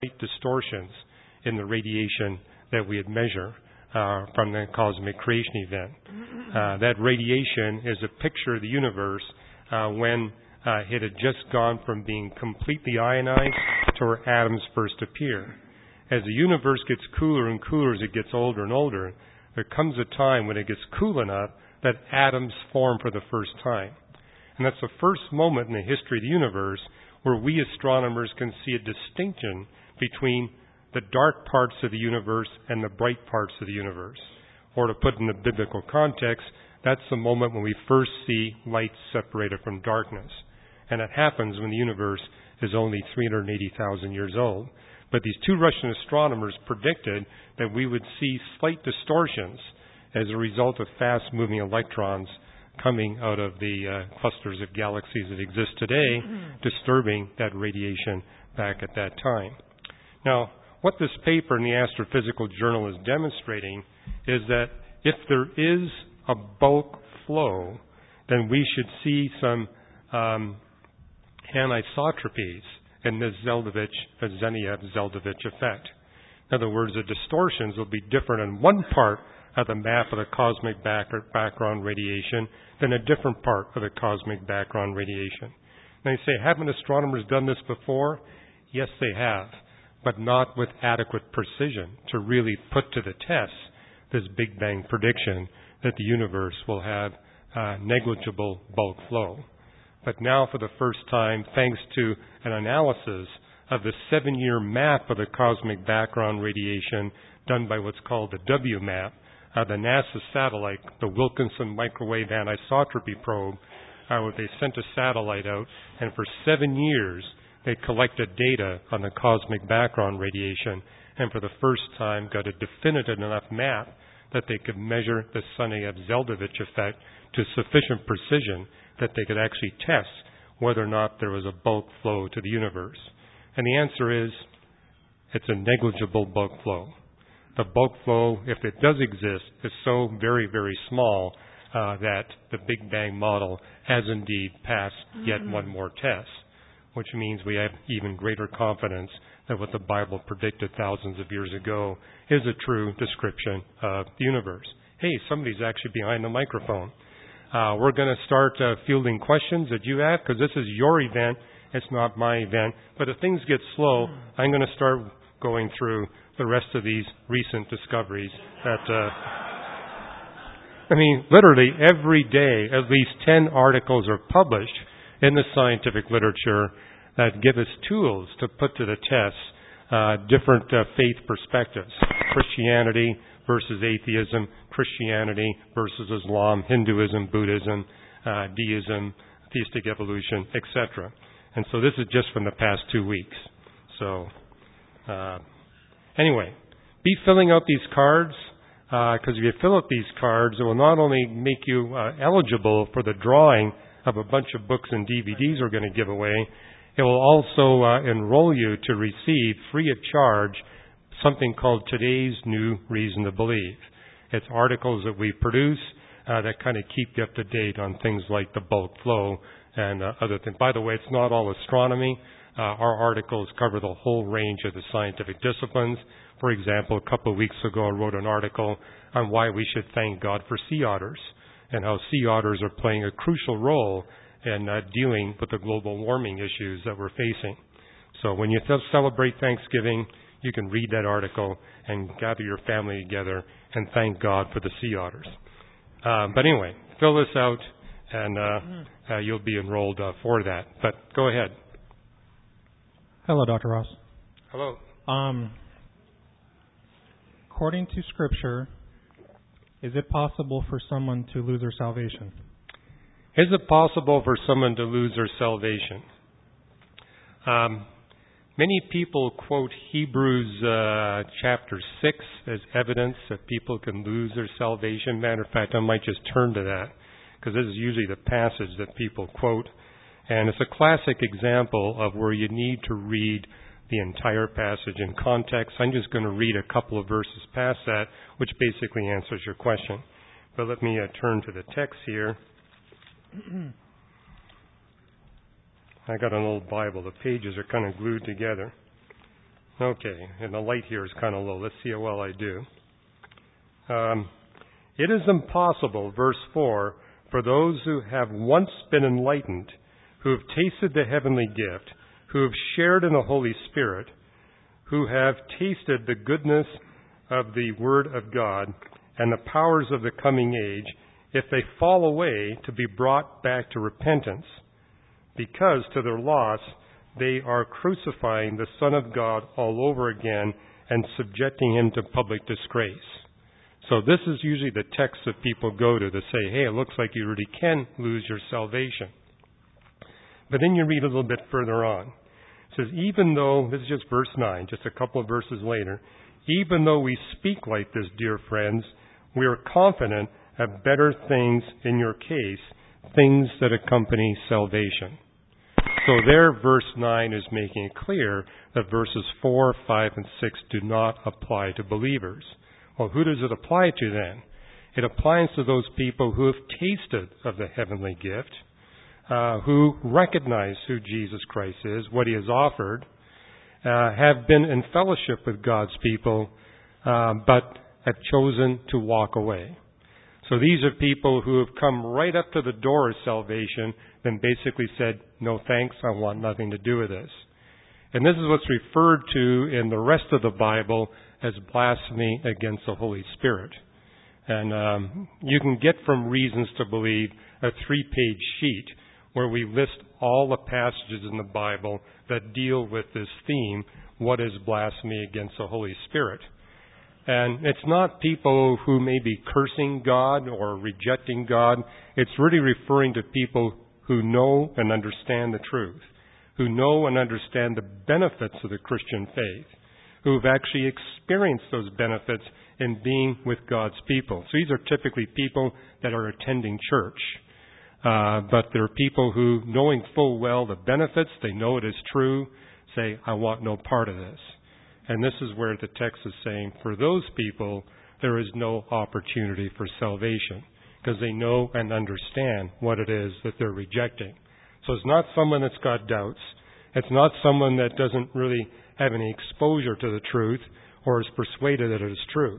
distortions in the radiation that we had measured from the cosmic creation event. That radiation is a picture of the universe when it had just gone from being completely ionized to where atoms first appear. As the universe gets cooler and cooler as it gets older and older, there comes a time when it gets cool enough that atoms form for the first time. And that's the first moment in the history of the universe where we astronomers can see a distinction between the dark parts of the universe and the bright parts of the universe. Or to put in the biblical context, that's the moment when we first see light separated from darkness. And it happens when the universe is only 380,000 years old. But these two Russian astronomers predicted that we would see slight distortions as a result of fast-moving electrons coming out of the clusters of galaxies that exist today, disturbing that radiation back at that time. Now, what this paper in the Astrophysical Journal is demonstrating is that if there is a bulk flow, then we should see some anisotropies in the Zhendiev-Zeldovich effect. In other words, the distortions will be different in one part of the map of the cosmic background radiation than a different part of the cosmic background radiation. Now you say, haven't astronomers done this before? Yes, they have, but not with adequate precision to really put to the test this Big Bang prediction that the universe will have negligible bulk flow. But now for the first time, thanks to an analysis of the 7-year map of the cosmic background radiation done by what's called the WMAP, the NASA satellite, the Wilkinson Microwave Anisotropy Probe, they sent a satellite out, and for 7 years they collected data on the cosmic background radiation, and for the first time got a definitive enough map that they could measure the Zhendiev-Zeldovich effect to sufficient precision that they could actually test whether or not there was a bulk flow to the universe. And the answer is, it's a negligible bulk flow. The bulk flow, if it does exist, is so very, very small that the Big Bang model has indeed passed yet one more test, which means we have even greater confidence that what the Bible predicted thousands of years ago is a true description of the universe. Hey, somebody's actually behind the microphone. We're going to start fielding questions that you have, because this is your event. It's not my event. But if things get slow, I'm going to start going through the rest of these recent discoveries that, literally every day, at least 10 articles are published in the scientific literature that give us tools to put to the test different faith perspectives. Christianity versus atheism, Christianity versus Islam, Hinduism, Buddhism, deism, theistic evolution, etc. And so this is just from the past 2 weeks. So, anyway, be filling out these cards, because if you fill out these cards, it will not only make you eligible for the drawing of a bunch of books and DVDs we're going to give away, it will also enroll you to receive, free of charge, something called Today's New Reason to Believe. It's articles that we produce that kind of keep you up to date on things like the bulk flow and other things. By the way, it's not all astronomy. Our articles cover the whole range of the scientific disciplines. For example, a couple of weeks ago, I wrote an article on why we should thank God for sea otters and how sea otters are playing a crucial role in dealing with the global warming issues that we're facing. So when you celebrate Thanksgiving, you can read that article and gather your family together and thank God for the sea otters. But anyway, fill this out and you'll be enrolled for that. But go ahead. Hello, Dr. Ross. Hello. According to Scripture, is it possible for someone to lose their salvation? Is it possible for someone to lose their salvation? Many people quote Hebrews chapter 6 as evidence that people can lose their salvation. Matter of fact, I might just turn to that, because this is usually the passage that people quote. And it's a classic example of where you need to read the entire passage in context. I'm just going to read a couple of verses past that, which basically answers your question. But let me turn to the text here. I got an old Bible. The pages are kind of glued together. Okay, and the light here is kind of low. Let's see how well I do. It is impossible, verse 4, for those who have once been enlightened, who have tasted the heavenly gift, who have shared in the Holy Spirit, who have tasted the goodness of the Word of God and the powers of the coming age, if they fall away, to be brought back to repentance, because to their loss they are crucifying the Son of God all over again and subjecting him to public disgrace. So this is usually the text that people go to say, hey, it looks like you really can lose your salvation. But then you read a little bit further on. It says, even though, this is just verse 9, just a couple of verses later, even though we speak like this, dear friends, we are confident of better things in your case, things that accompany salvation. So there, verse 9 is making it clear that verses 4, 5, and 6 do not apply to believers. Well, who does it apply to then? It applies to those people who have tasted of the heavenly gift, who recognize who Jesus Christ is, what he has offered, have been in fellowship with God's people, but have chosen to walk away. So these are people who have come right up to the door of salvation, then basically said, no thanks, I want nothing to do with this. And this is what's referred to in the rest of the Bible as blasphemy against the Holy Spirit. And you can get from Reasons to Believe a 3-page sheet where we list all the passages in the Bible that deal with this theme, what is blasphemy against the Holy Spirit. And it's not people who may be cursing God or rejecting God. It's really referring to people who know and understand the truth, who know and understand the benefits of the Christian faith, who have actually experienced those benefits in being with God's people. So these are typically people that are attending church. But there are people who, knowing full well the benefits, they know it is true, say, I want no part of this. And this is where the text is saying, for those people, there is no opportunity for salvation, because they know and understand what it is that they're rejecting. So it's not someone that's got doubts. It's not someone that doesn't really have any exposure to the truth or is persuaded that it is true.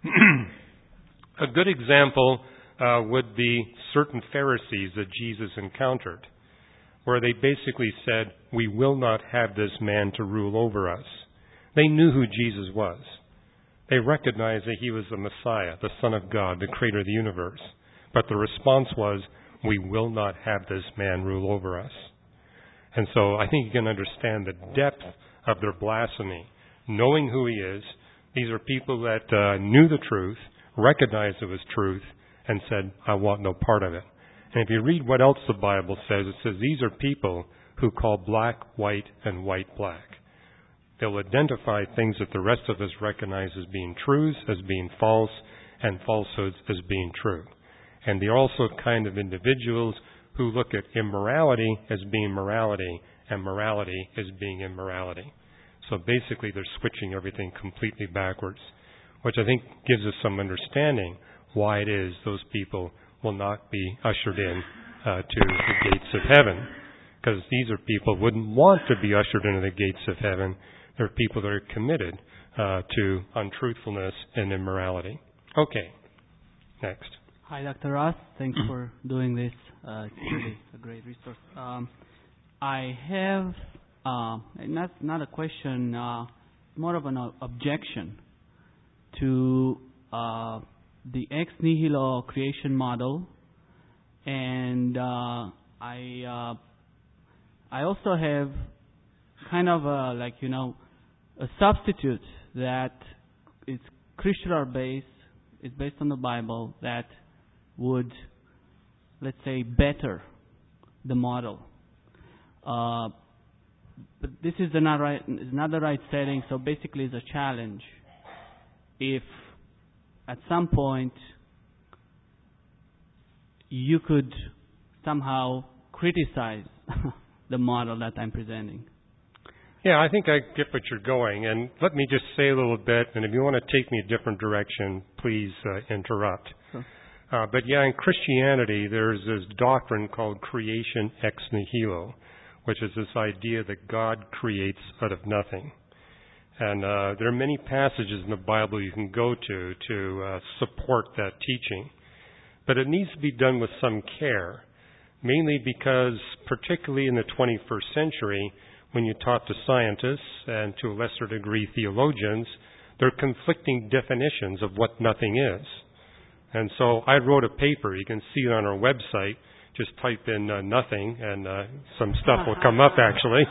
A good example would be certain Pharisees that Jesus encountered, where they basically said, we will not have this man to rule over us. They knew who Jesus was. They recognized that he was the Messiah, the Son of God, the creator of the universe. But the response was, we will not have this man rule over us. And so I think you can understand the depth of their blasphemy. Knowing who he is, these are people that knew the truth, recognized it was truth, and said, I want no part of it. And if you read what else the Bible says, it says these are people who call black white and white black. They'll identify things that the rest of us recognize as being truths, as being false, and falsehoods as being true. And they're also kind of individuals who look at immorality as being morality, and morality as being immorality. So basically they're switching everything completely backwards, which I think gives us some understanding why it is those people will not be ushered in to the gates of heaven. Because these are people who wouldn't want to be ushered into the gates of heaven. They're people that are committed to untruthfulness and immorality. Okay, next. Hi, Dr. Ross. Thanks for doing this. It's really a great resource. I have not a question, more of an objection to the ex nihilo creation model, and I also have kind of a substitute that is Christian based, is based on the Bible, that would, let's say, better the model. But this is not the right setting, so basically it's a challenge. If at some point you could somehow criticize the model that I'm presenting. Yeah, I think I get what you're going. And let me just say a little bit, and if you want to take me a different direction, please interrupt. Sure. But yeah, in Christianity, there's this doctrine called creation ex nihilo, which is this idea that God creates out of nothing. And there are many passages in the Bible you can go to support that teaching. But it needs to be done with some care, mainly because, particularly in the 21st century, when you talk to scientists and to a lesser degree theologians, there are conflicting definitions of what nothing is. And so I wrote a paper. You can see it on our website. Just type in nothing and some stuff will come up actually.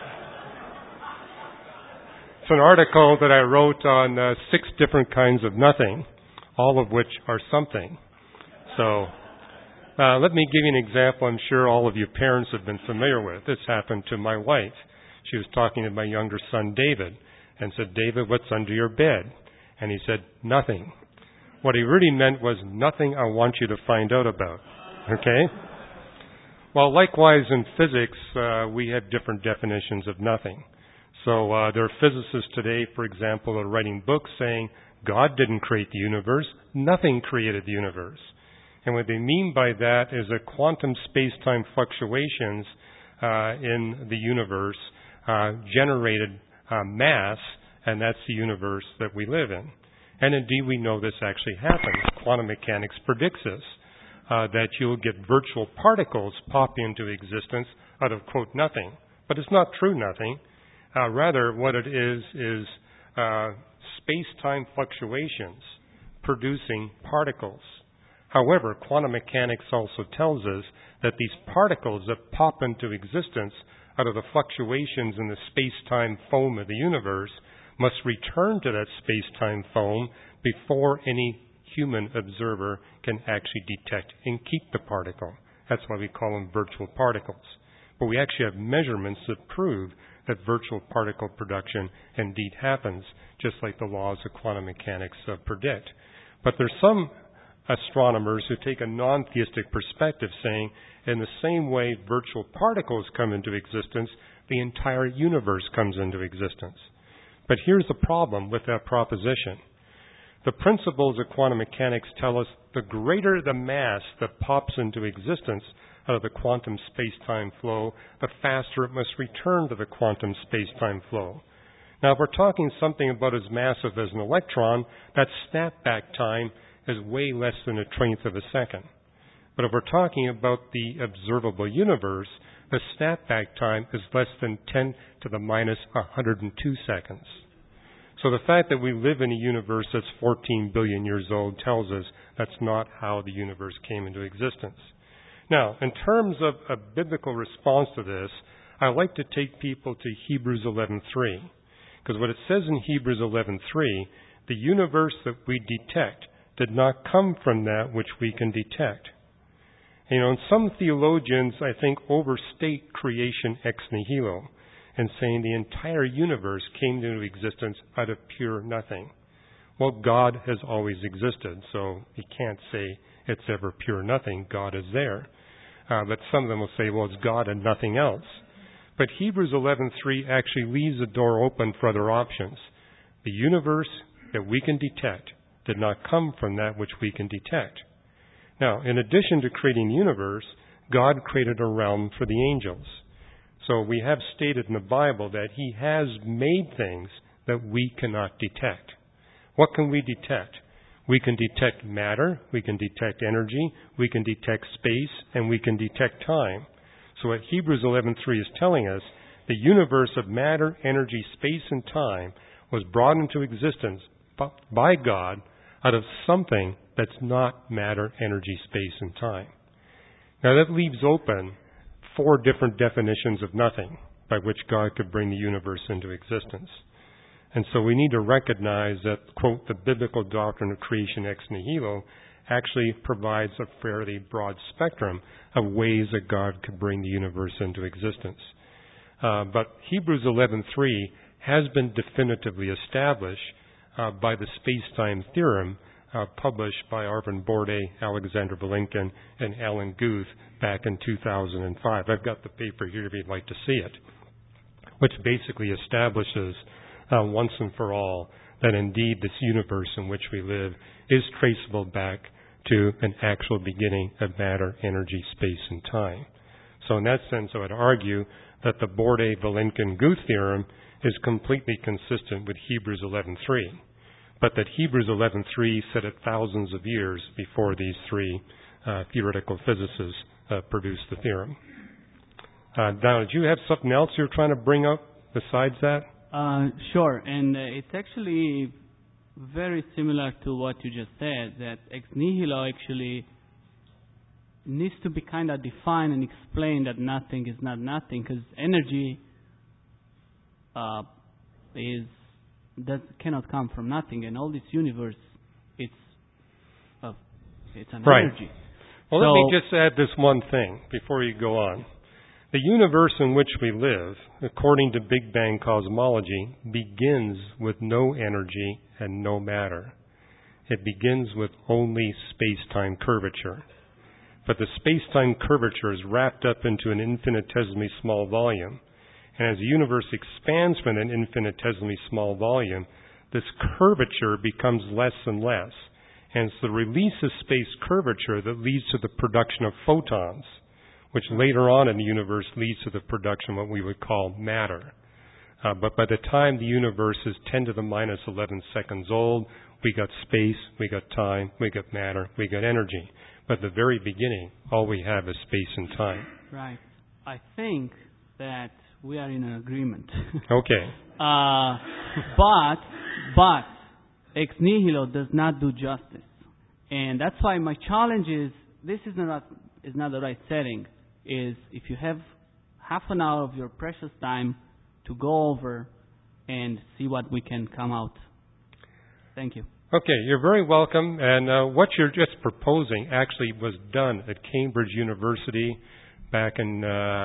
It's an article that I wrote on 6 different kinds of nothing, all of which are something. So let me give you an example I'm sure all of you parents have been familiar with. This happened to my wife. She was talking to my younger son, David, and said, "David, what's under your bed?" And he said, "Nothing." What he really meant was nothing I want you to find out about. Okay? Well, likewise in physics, we have different definitions of nothing. So there are physicists today, for example, that are writing books saying God didn't create the universe, nothing created the universe. And what they mean by that is that quantum space-time fluctuations in the universe generated mass, and that's the universe that we live in. And indeed, we know this actually happens. Quantum mechanics predicts this, that you'll get virtual particles pop into existence out of, quote, nothing. But it's not true nothing. Rather, what it is space-time fluctuations producing particles. However, quantum mechanics also tells us that these particles that pop into existence out of the fluctuations in the space-time foam of the universe must return to that space-time foam before any human observer can actually detect and keep the particle. That's why we call them virtual particles. But we actually have measurements that prove that virtual particle production indeed happens, just like the laws of quantum mechanics predict. But there's some astronomers who take a non-theistic perspective, saying in the same way virtual particles come into existence, the entire universe comes into existence. But here's the problem with that proposition. The principles of quantum mechanics tell us the greater the mass that pops into existence out of the quantum space-time flow, the faster it must return to the quantum space-time flow. Now, if we're talking something about as massive as an electron, that snapback time is way less than 1/20 of a second. But if we're talking about the observable universe, the snapback time is less than 10 to the minus 102 seconds. So the fact that we live in a universe that's 14 billion years old tells us that's not how the universe came into existence. Now, in terms of a biblical response to this, I like to take people to Hebrews 11:3, because what it says in Hebrews 11:3, the universe that we detect did not come from that which we can detect. And some theologians, I think, overstate creation ex nihilo and saying the entire universe came into existence out of pure nothing. Well, God has always existed, so you can't say it's ever pure nothing. God is there. But some of them will say, well, it's God and nothing else. But Hebrews 11:3 actually leaves the door open for other options. The universe that we can detect did not come from that which we can detect. Now, in addition to creating the universe, God created a realm for the angels. So we have stated in the Bible that He has made things that we cannot detect. What can we detect? We can detect matter, we can detect energy, we can detect space, and we can detect time. So what Hebrews 11:3 is telling us, the universe of matter, energy, space, and time was brought into existence by God out of something that's not matter, energy, space, and time. Now that leaves open 4 different definitions of nothing by which God could bring the universe into existence. And so we need to recognize that, quote, the biblical doctrine of creation ex nihilo actually provides a fairly broad spectrum of ways that God could bring the universe into existence. But Hebrews 11:3 has been definitively established by the space-time theorem published by Arvin Borde, Alexander Vilenkin, and Alan Guth back in 2005. I've got the paper here if you'd like to see it, which basically establishes once and for all that indeed this universe in which we live is traceable back to an actual beginning of matter, energy, space, and time. So in that sense, I would argue that the Borde-Vilenkin-Guth theorem is completely consistent with Hebrews 11:3, but that Hebrews 11:3 said it thousands of years before these three theoretical physicists produced the theorem. Now, did you have something else you're trying to bring up besides that? Sure, and it's actually very similar to what you just said, that ex nihilo actually needs to be kind of defined and explained that nothing is not nothing, because energy cannot come from nothing, and all this universe, it's an right. energy. Well, let me just add this one thing before you go on. The universe in which we live, according to Big Bang cosmology, begins with no energy and no matter. It begins with only space-time curvature. But the space-time curvature is wrapped up into an infinitesimally small volume. And as the universe expands from an infinitesimally small volume, this curvature becomes less and less. And it's the release of space curvature that leads to the production of photons, which later on in the universe leads to the production of what we would call matter. But by the time the universe is 10 to the minus 11 seconds old, we got space, we got time, we got matter, we got energy. But at the very beginning, all we have is space and time. Right. I think that we are in an agreement. Okay. But ex nihilo does not do justice. And that's why my challenge is, this is not the right setting, is if you have half an hour of your precious time to go over and see what we can come out. Thank you. Okay, you're very welcome. And what you're just proposing actually was done at Cambridge University back in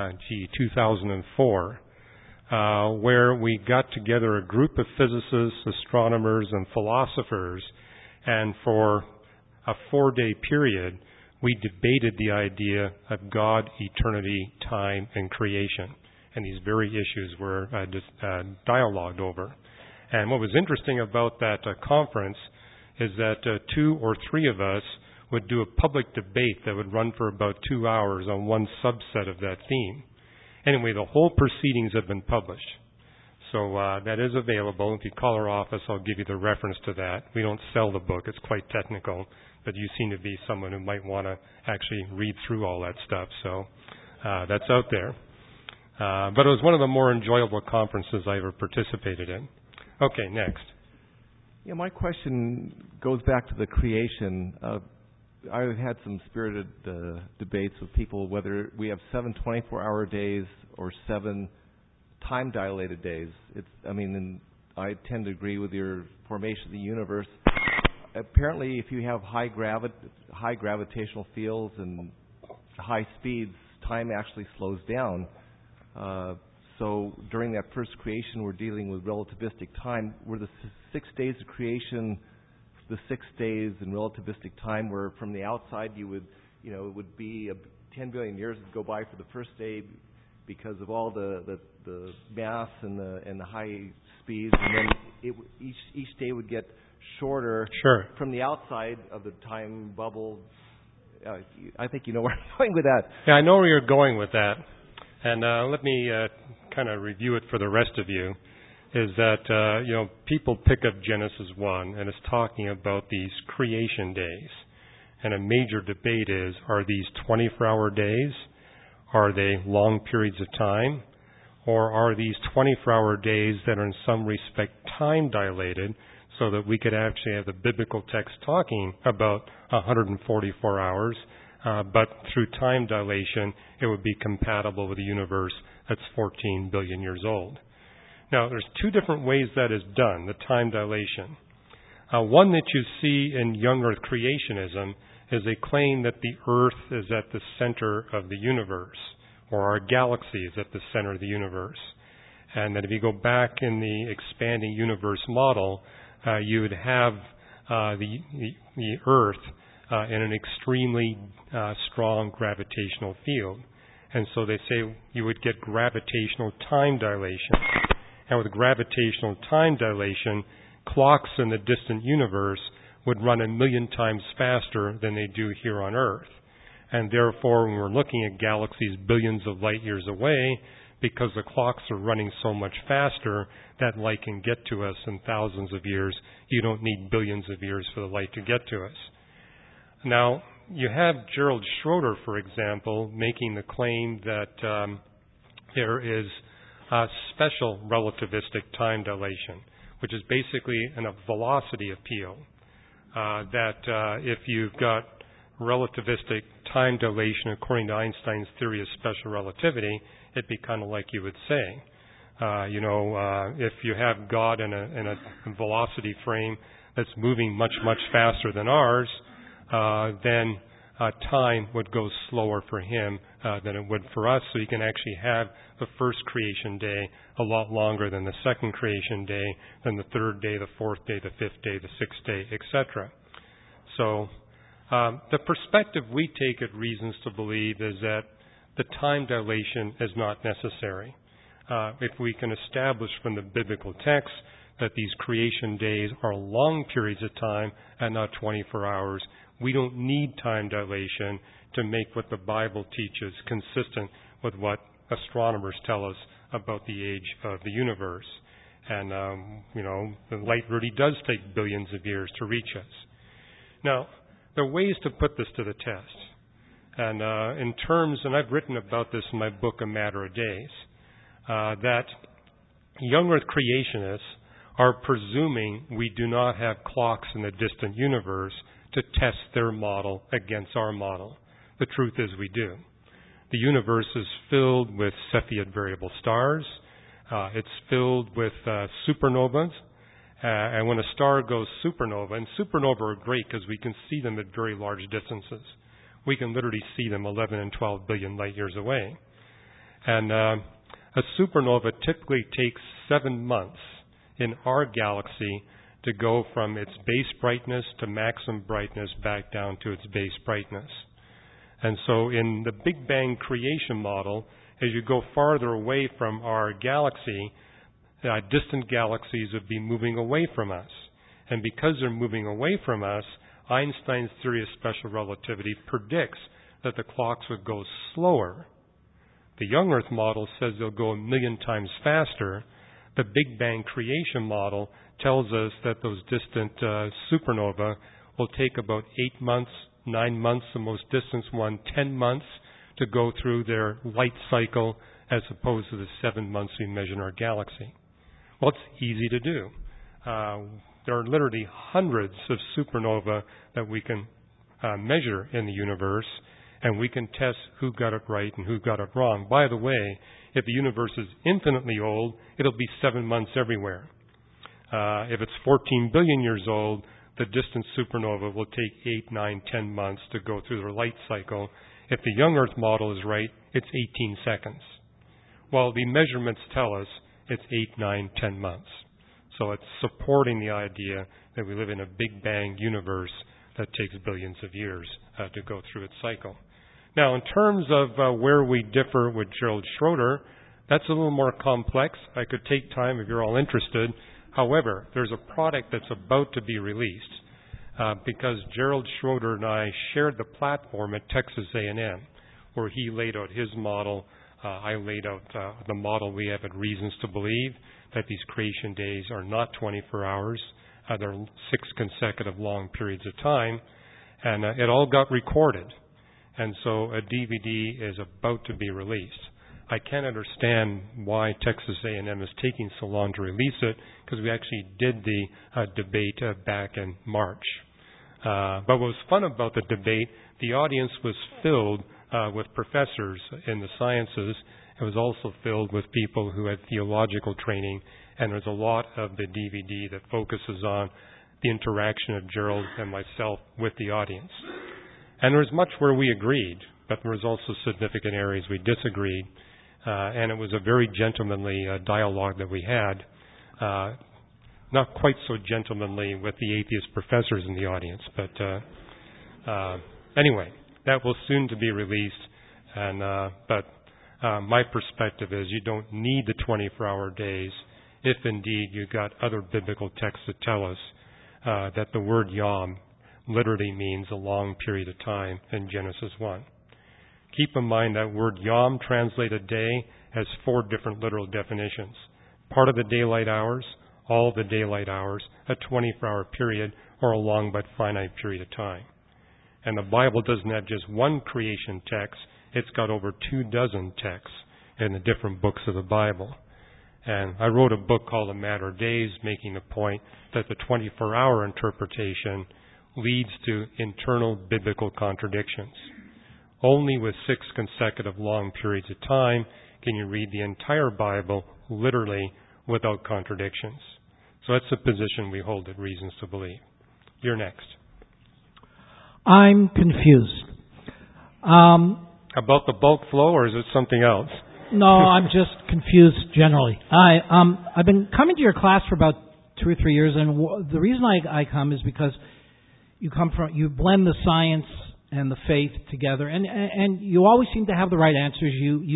2004, where we got together a group of physicists, astronomers, and philosophers, and for a 4-day period, we debated the idea of God, eternity, time, and creation. And these very issues were dialogued over. And what was interesting about that conference is that 2 or 3 of us would do a public debate that would run for about 2 hours on one subset of that theme. Anyway, the whole proceedings have been published. So that is available. If you call our office, I'll give you the reference to that. We don't sell the book. It's quite technical. But you seem to be someone who might want to actually read through all that stuff. So that's out there. But it was one of the more enjoyable conferences I ever participated in. Okay, next. Yeah, my question goes back to the creation. I've had some spirited debates with people whether we have 7 24-hour days or 7 time-dilated days. And I tend to agree with your formation of the universe. Apparently, if you have high gravitational fields and high speeds, time actually slows down. So during that first creation, we're dealing with relativistic time. Were the 6 days of creation the 6 days in relativistic time, where from the outside it would be 10 billion years would go by for the first day because of all the mass and the high speeds, and then each day would get shorter. Sure. From the outside of the time bubble. I think you know where I'm going with that. Yeah, I know where you're going with that. And let me kind of review it for the rest of you. Is that, people pick up Genesis 1, and it's talking about these creation days. And a major debate is, are these 24-hour days? Are they long periods of time? Or are these 24-hour days that are in some respect time-dilated so that we could actually have the biblical text talking about 144 hours, but through time dilation, it would be compatible with a universe that's 14 billion years old. Now, there's 2 different ways that is done, the time dilation. One that you see in young Earth creationism is a claim that the Earth is at the center of the universe, or our galaxy is at the center of the universe. And that if you go back in the expanding universe model, you would have the Earth in an extremely strong gravitational field. And so they say you would get gravitational time dilation. And with gravitational time dilation, clocks in the distant universe would run 1 million times faster than they do here on Earth. And therefore, when we're looking at galaxies billions of light years away, because the clocks are running so much faster that light can get to us in thousands of years. You don't need billions of years for the light to get to us. Now, you have Gerald Schroeder, for example, making the claim that there is a special relativistic time dilation, which is basically a velocity appeal. That if you've got relativistic time dilation according to Einstein's theory of special relativity, it'd be kind of like you would say, if you have God in a velocity frame that's moving much, much faster than ours, then time would go slower for him than it would for us. So you can actually have the first creation day a lot longer than the second creation day, than the third day, the fourth day, the fifth day, the sixth day, etc. So the perspective we take at Reasons to Believe is that the time dilation is not necessary. If we can establish from the biblical text that these creation days are long periods of time and not 24 hours, we don't need time dilation to make what the Bible teaches consistent with what astronomers tell us about the age of the universe. And, the light really does take billions of years to reach us. Now, there are ways to put this to the test. And and I've written about this in my book, A Matter of Days, that young Earth creationists are presuming we do not have clocks in the distant universe to test their model against our model. The truth is we do. The universe is filled with Cepheid variable stars. It's filled with supernovas. And when a star goes supernova, and supernovae are great because we can see them at very large distances. We can literally see them 11 and 12 billion light years away. And a supernova typically takes 7 months in our galaxy to go from its base brightness to maximum brightness back down to its base brightness. And so in the Big Bang creation model, as you go farther away from our galaxy, distant galaxies would be moving away from us. And because they're moving away from us, Einstein's theory of special relativity predicts that the clocks would go slower. The young Earth model says they'll go 1 million times faster. The Big Bang creation model tells us that those distant supernova will take about 8 months, 9 months, the most distant one, 10 months to go through their light cycle as opposed to the 7 months we measure in our galaxy. Well, it's easy to do. There are literally hundreds of supernova that we can measure in the universe, and we can test who got it right and who got it wrong. By the way, if the universe is infinitely old, it'll be 7 months everywhere. If it's 14 billion years old, the distant supernova will take 8, 9, 10 months to go through their light cycle. If the young Earth model is right, it's 18 seconds. Well, the measurements tell us it's 8, 9, 10 months. So it's supporting the idea that we live in a Big Bang universe that takes billions of years to go through its cycle. Now, in terms of where we differ with Gerald Schroeder, that's a little more complex. I could take time if you're all interested. However, there's a product that's about to be released because Gerald Schroeder and I shared the platform at Texas A&M, where he laid out his model. I laid out the model we have at Reasons to Believe, that these creation days are not 24 hours. They're 6 consecutive long periods of time. And it all got recorded. And so a DVD is about to be released. I can't understand why Texas A&M is taking so long to release it, because we actually did the debate back in March. But what was fun about the debate, the audience was filled with professors in the sciences. It was also filled with people who had theological training, and there's a lot of the DVD that focuses on the interaction of Gerald and myself with the audience. And there was much where we agreed, but there was also significant areas we disagreed. And it was a very gentlemanly dialogue that we had. Not quite so gentlemanly with the atheist professors in the audience, but anyway, that will soon to be released. And but my perspective is you don't need the 24-hour days if indeed you've got other biblical texts that tell us that the word yom literally means a long period of time in Genesis 1. Keep in mind that word yom, translated day, has 4 different literal definitions. Part of the daylight hours, all the daylight hours, a 24-hour period, or a long but finite period of time. And the Bible doesn't have just one creation text. It's got over 24 texts in the different books of the Bible. And I wrote a book called A Matter of Days, making the point that the 24-hour interpretation leads to internal biblical contradictions. Only with 6 consecutive long periods of time can you read the entire Bible literally without contradictions. So that's the position we hold at Reasons to Believe. You're next. I'm confused. About the bulk flow, or is it something else? No, I'm just confused generally. I've been coming to your class for about 2 or 3 years, and the reason I come is because you blend the science and the faith together, and you always seem to have the right answers.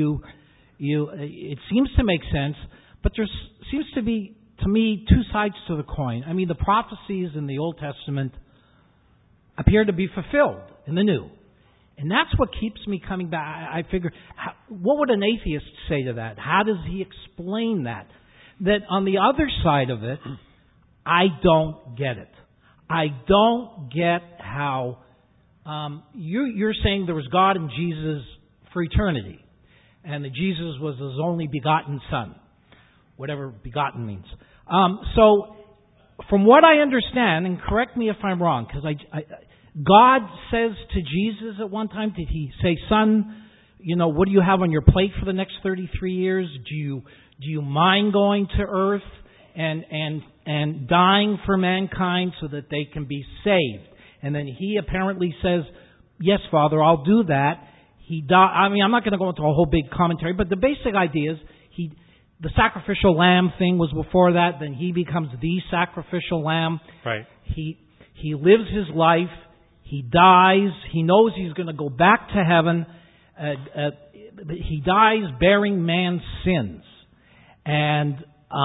It seems to make sense, but there seems to be, to me, 2 sides to the coin. I mean, the prophecies in the Old Testament appear to be fulfilled in the New. And that's what keeps me coming back. I figure, what would an atheist say to that? How does he explain that? That on the other side of it, I don't get it. I don't get how you're saying there was God and Jesus for eternity, and that Jesus was His only begotten Son, whatever begotten means. So, from what I understand, and correct me if I'm wrong, because God says to Jesus at one time, did He say, "Son, what do you have on your plate for the next 33 years? Do you mind going to earth and dying for mankind so that they can be saved?" And then He apparently says, "Yes, Father, I'll do that." I'm not going to go into a whole big commentary, but the basic idea is the sacrificial lamb thing was before that. Then He becomes the sacrificial lamb. Right. He lives His life. He dies. He knows He's going to go back to heaven. He dies bearing man's sins. And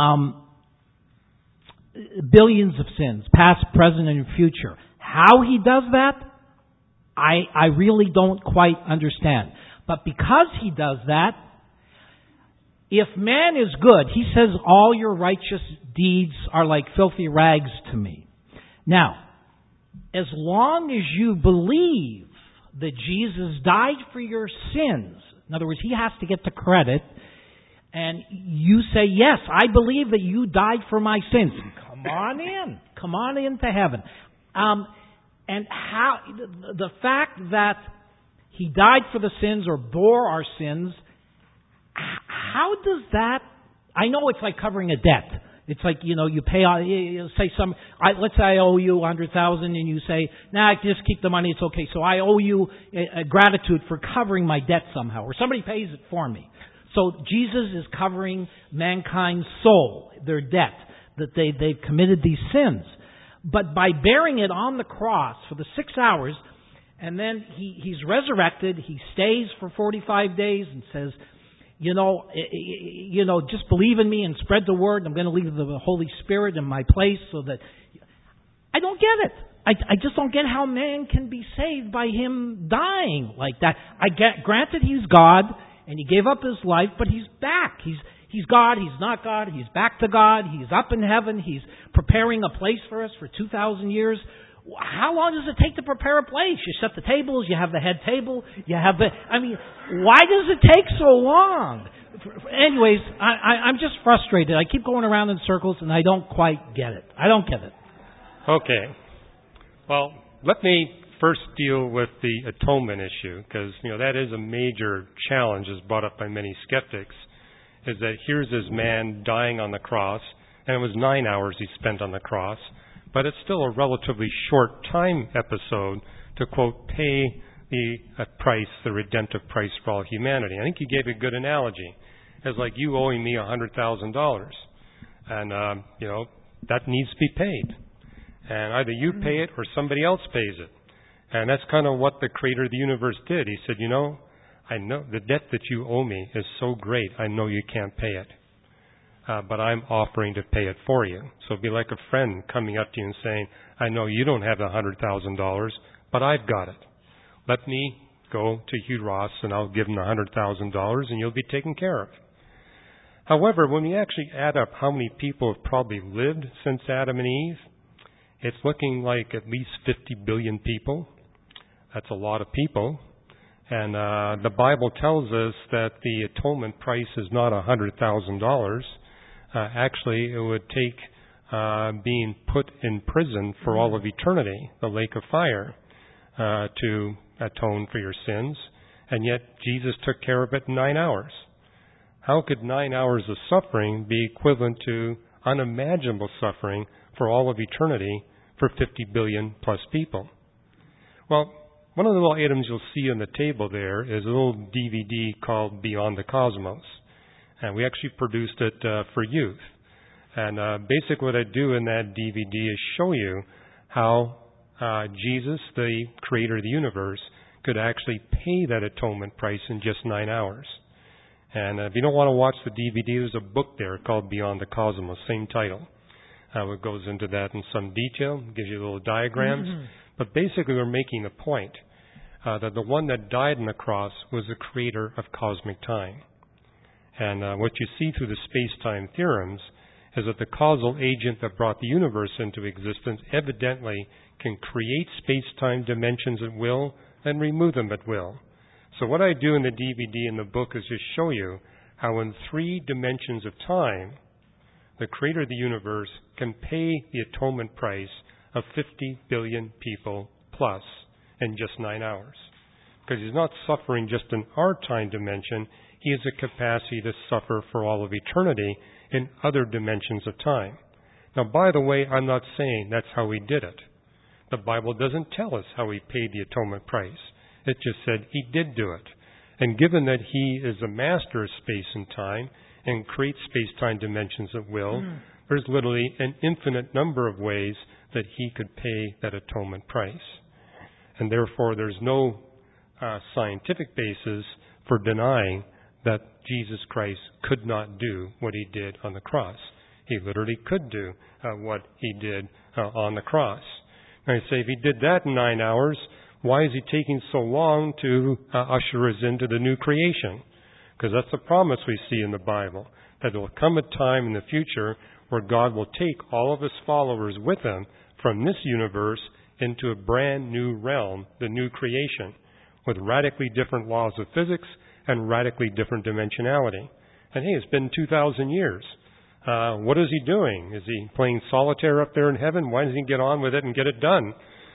billions of sins, past, present, and future. How He does that, I really don't quite understand. But because He does that, if man is good, He says, all your righteous deeds are like filthy rags to me. Now, as long as you believe that Jesus died for your sins, in other words, He has to get the credit, and you say, "Yes, I believe that you died for my sins." Come on into heaven. And how the fact that He died for the sins or bore our sins, how does that? I know it's like covering a debt. It's like, you pay, let's say I owe you $100,000 and you say, "Nah, just keep the money, it's okay." So I owe you a gratitude for covering my debt somehow, or somebody pays it for me. So Jesus is covering mankind's soul, their debt, that they've committed these sins. But by bearing it on the cross for the 6 hours, and then He's resurrected, He stays for 45 days and says, just believe in me and spread the word. I'm going to leave the Holy Spirit in my place so that... I don't get it. I just don't get how man can be saved by Him dying like that. Granted, He's God, and He gave up His life, but He's back. He's God, He's not God, He's back to God, He's up in heaven, He's preparing a place for us for 2,000 years. How long does it take to prepare a place? You set the tables, you have the head table, why does it take so long? Anyways, I'm just frustrated. I keep going around in circles and I don't quite get it. I don't get it. Okay. Well, let me first deal with the atonement issue, because, that is a major challenge as brought up by many skeptics, is that here's this man dying on the cross, and it was 9 hours He spent on the cross, but it's still a relatively short time episode to, quote, pay the price, the redemptive price for all humanity. I think you gave a good analogy. It's like you owing me $100,000. And, that needs to be paid. And either you pay it or somebody else pays it. And that's kind of what the Creator of the universe did. He said, I know the debt that you owe me is so great, I know you can't pay it. But I'm offering to pay it for you. So it'd be like a friend coming up to you and saying, "I know you don't have the $100,000, but I've got it. Let me go to Hugh Ross and I'll give him the $100,000 and you'll be taken care of." However, when we actually add up how many people have probably lived since Adam and Eve, it's looking like at least 50 billion people. That's a lot of people. And the Bible tells us that the atonement price is not $100,000. Actually, it would take being put in prison for all of eternity, the lake of fire, to atone for your sins. And yet, Jesus took care of it in 9 hours. How could 9 hours of suffering be equivalent to unimaginable suffering for all of eternity for 50 billion plus people? Well, one of the little items you'll see on the table there is a little DVD called Beyond the Cosmos. And we actually produced it for youth. And basically what I do in that DVD is show you how Jesus, the creator of the universe, could actually pay that atonement price in just 9 hours. And if you don't want to watch the DVD, there's a book there called Beyond the Cosmos, same title. It goes into that in some detail, gives you little diagrams. Mm-hmm. But basically we're making the point that the one that died on the cross was the creator of cosmic time. And what you see through the space-time theorems is that the causal agent that brought the universe into existence evidently can create space-time dimensions at will and remove them at will. So what I do in the DVD and the book is just show you how in 3 dimensions of time, the creator of the universe can pay the atonement price of 50 billion people plus in just 9 hours. Because he's not suffering just in our time dimension, he has a capacity to suffer for all of eternity in other dimensions of time. Now, by the way, I'm not saying that's how he did it. The Bible doesn't tell us how he paid the atonement price. It just said he did do it. And given that he is a master of space and time and creates space-time dimensions at will, there's literally an infinite number of ways that he could pay that atonement price. And therefore, there's no scientific basis for denying that Jesus Christ could not do what he did on the cross. He literally could do what he did on the cross. Now you say, if he did that in 9 hours, why is he taking so long to usher us into the new creation? Because that's a promise we see in the Bible, that there will come a time in the future where God will take all of his followers with him from this universe into a brand new realm, the new creation, with radically different laws of physics and radically different dimensionality. And hey, it's been 2,000 years. What is he doing? Is he playing solitaire up there in heaven? Why doesn't he get on with it and get it done?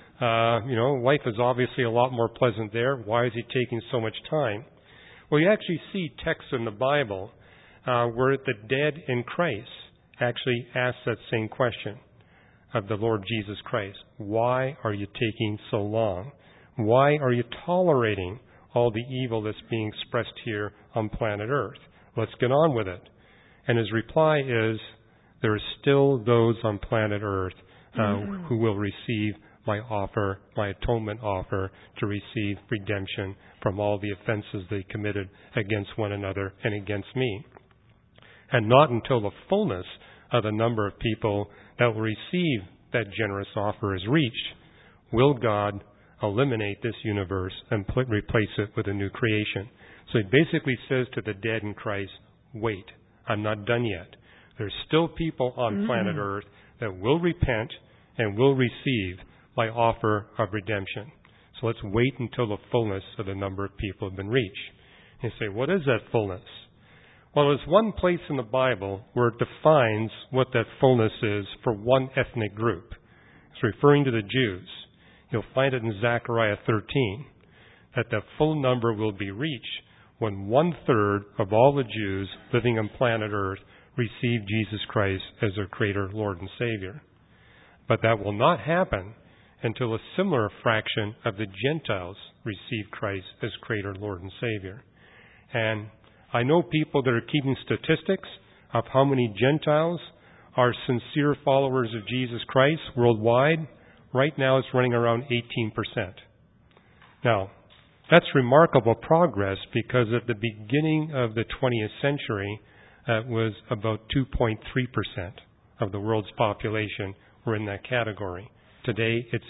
Life is obviously a lot more pleasant there. Why is he taking so much time? Well, you actually see texts in the Bible where the dead in Christ actually ask that same question of the Lord Jesus Christ. Why are you taking so long? Why are you tolerating all the evil that's being expressed here on planet Earth? Let's get on with it. And his reply is, there are still those on planet Earth who will receive my offer, my atonement offer, to receive redemption from all the offenses they committed against one another and against me. And not until the fullness of the number of people that will receive that generous offer is reached will God eliminate this universe and replace it with a new creation. So he basically says to the dead in Christ, wait, I'm not done yet. There's still people on planet Earth that will repent and will receive my offer of redemption. So let's wait until the fullness of the number of people have been reached. And you say, what is that fullness? Well, there's one place in the Bible where it defines what that fullness is for one ethnic group. It's referring to the Jews. You'll find it in Zechariah 13, that the full number will be reached when 1/3 of all the Jews living on planet Earth receive Jesus Christ as their Creator, Lord, and Savior. But that will not happen until a similar fraction of the Gentiles receive Christ as Creator, Lord, and Savior. And I know people that are keeping statistics of how many Gentiles are sincere followers of Jesus Christ worldwide. Right now it's running around 18%. Now, that's remarkable progress because at the beginning of the 20th century, it was about 2.3% of the world's population were in that category. Today, it's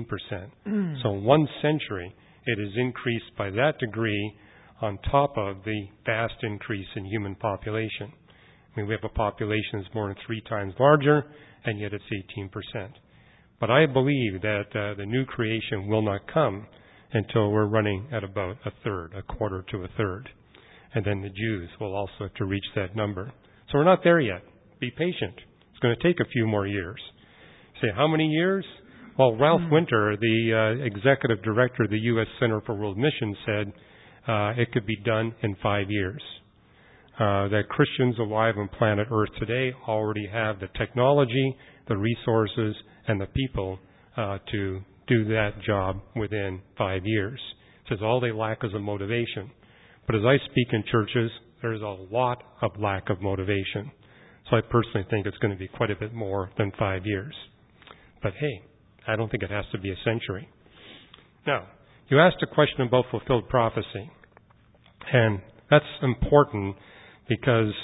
18%. So in 1 century, it has increased by that degree on top of the vast increase in human population. I mean, we have a population that's more than 3 times larger, and yet it's 18%. But I believe that the new creation will not come until we're running at about a third, a quarter to a third. And then the Jews will also have to reach that number. So we're not there yet. Be patient. It's going to take a few more years. Say, how many years? Well, Ralph Winter, the executive director of the U.S. Center for World Missions, said it could be done in 5 years. That Christians alive on planet Earth today already have the technology, the resources, and the people to do that job within 5 years. It says all they lack is a motivation. But as I speak in churches, there's a lot of lack of motivation. So I personally think it's going to be quite a bit more than 5 years. But hey, I don't think it has to be a century. Now, you asked a question about fulfilled prophecy. And that's important because,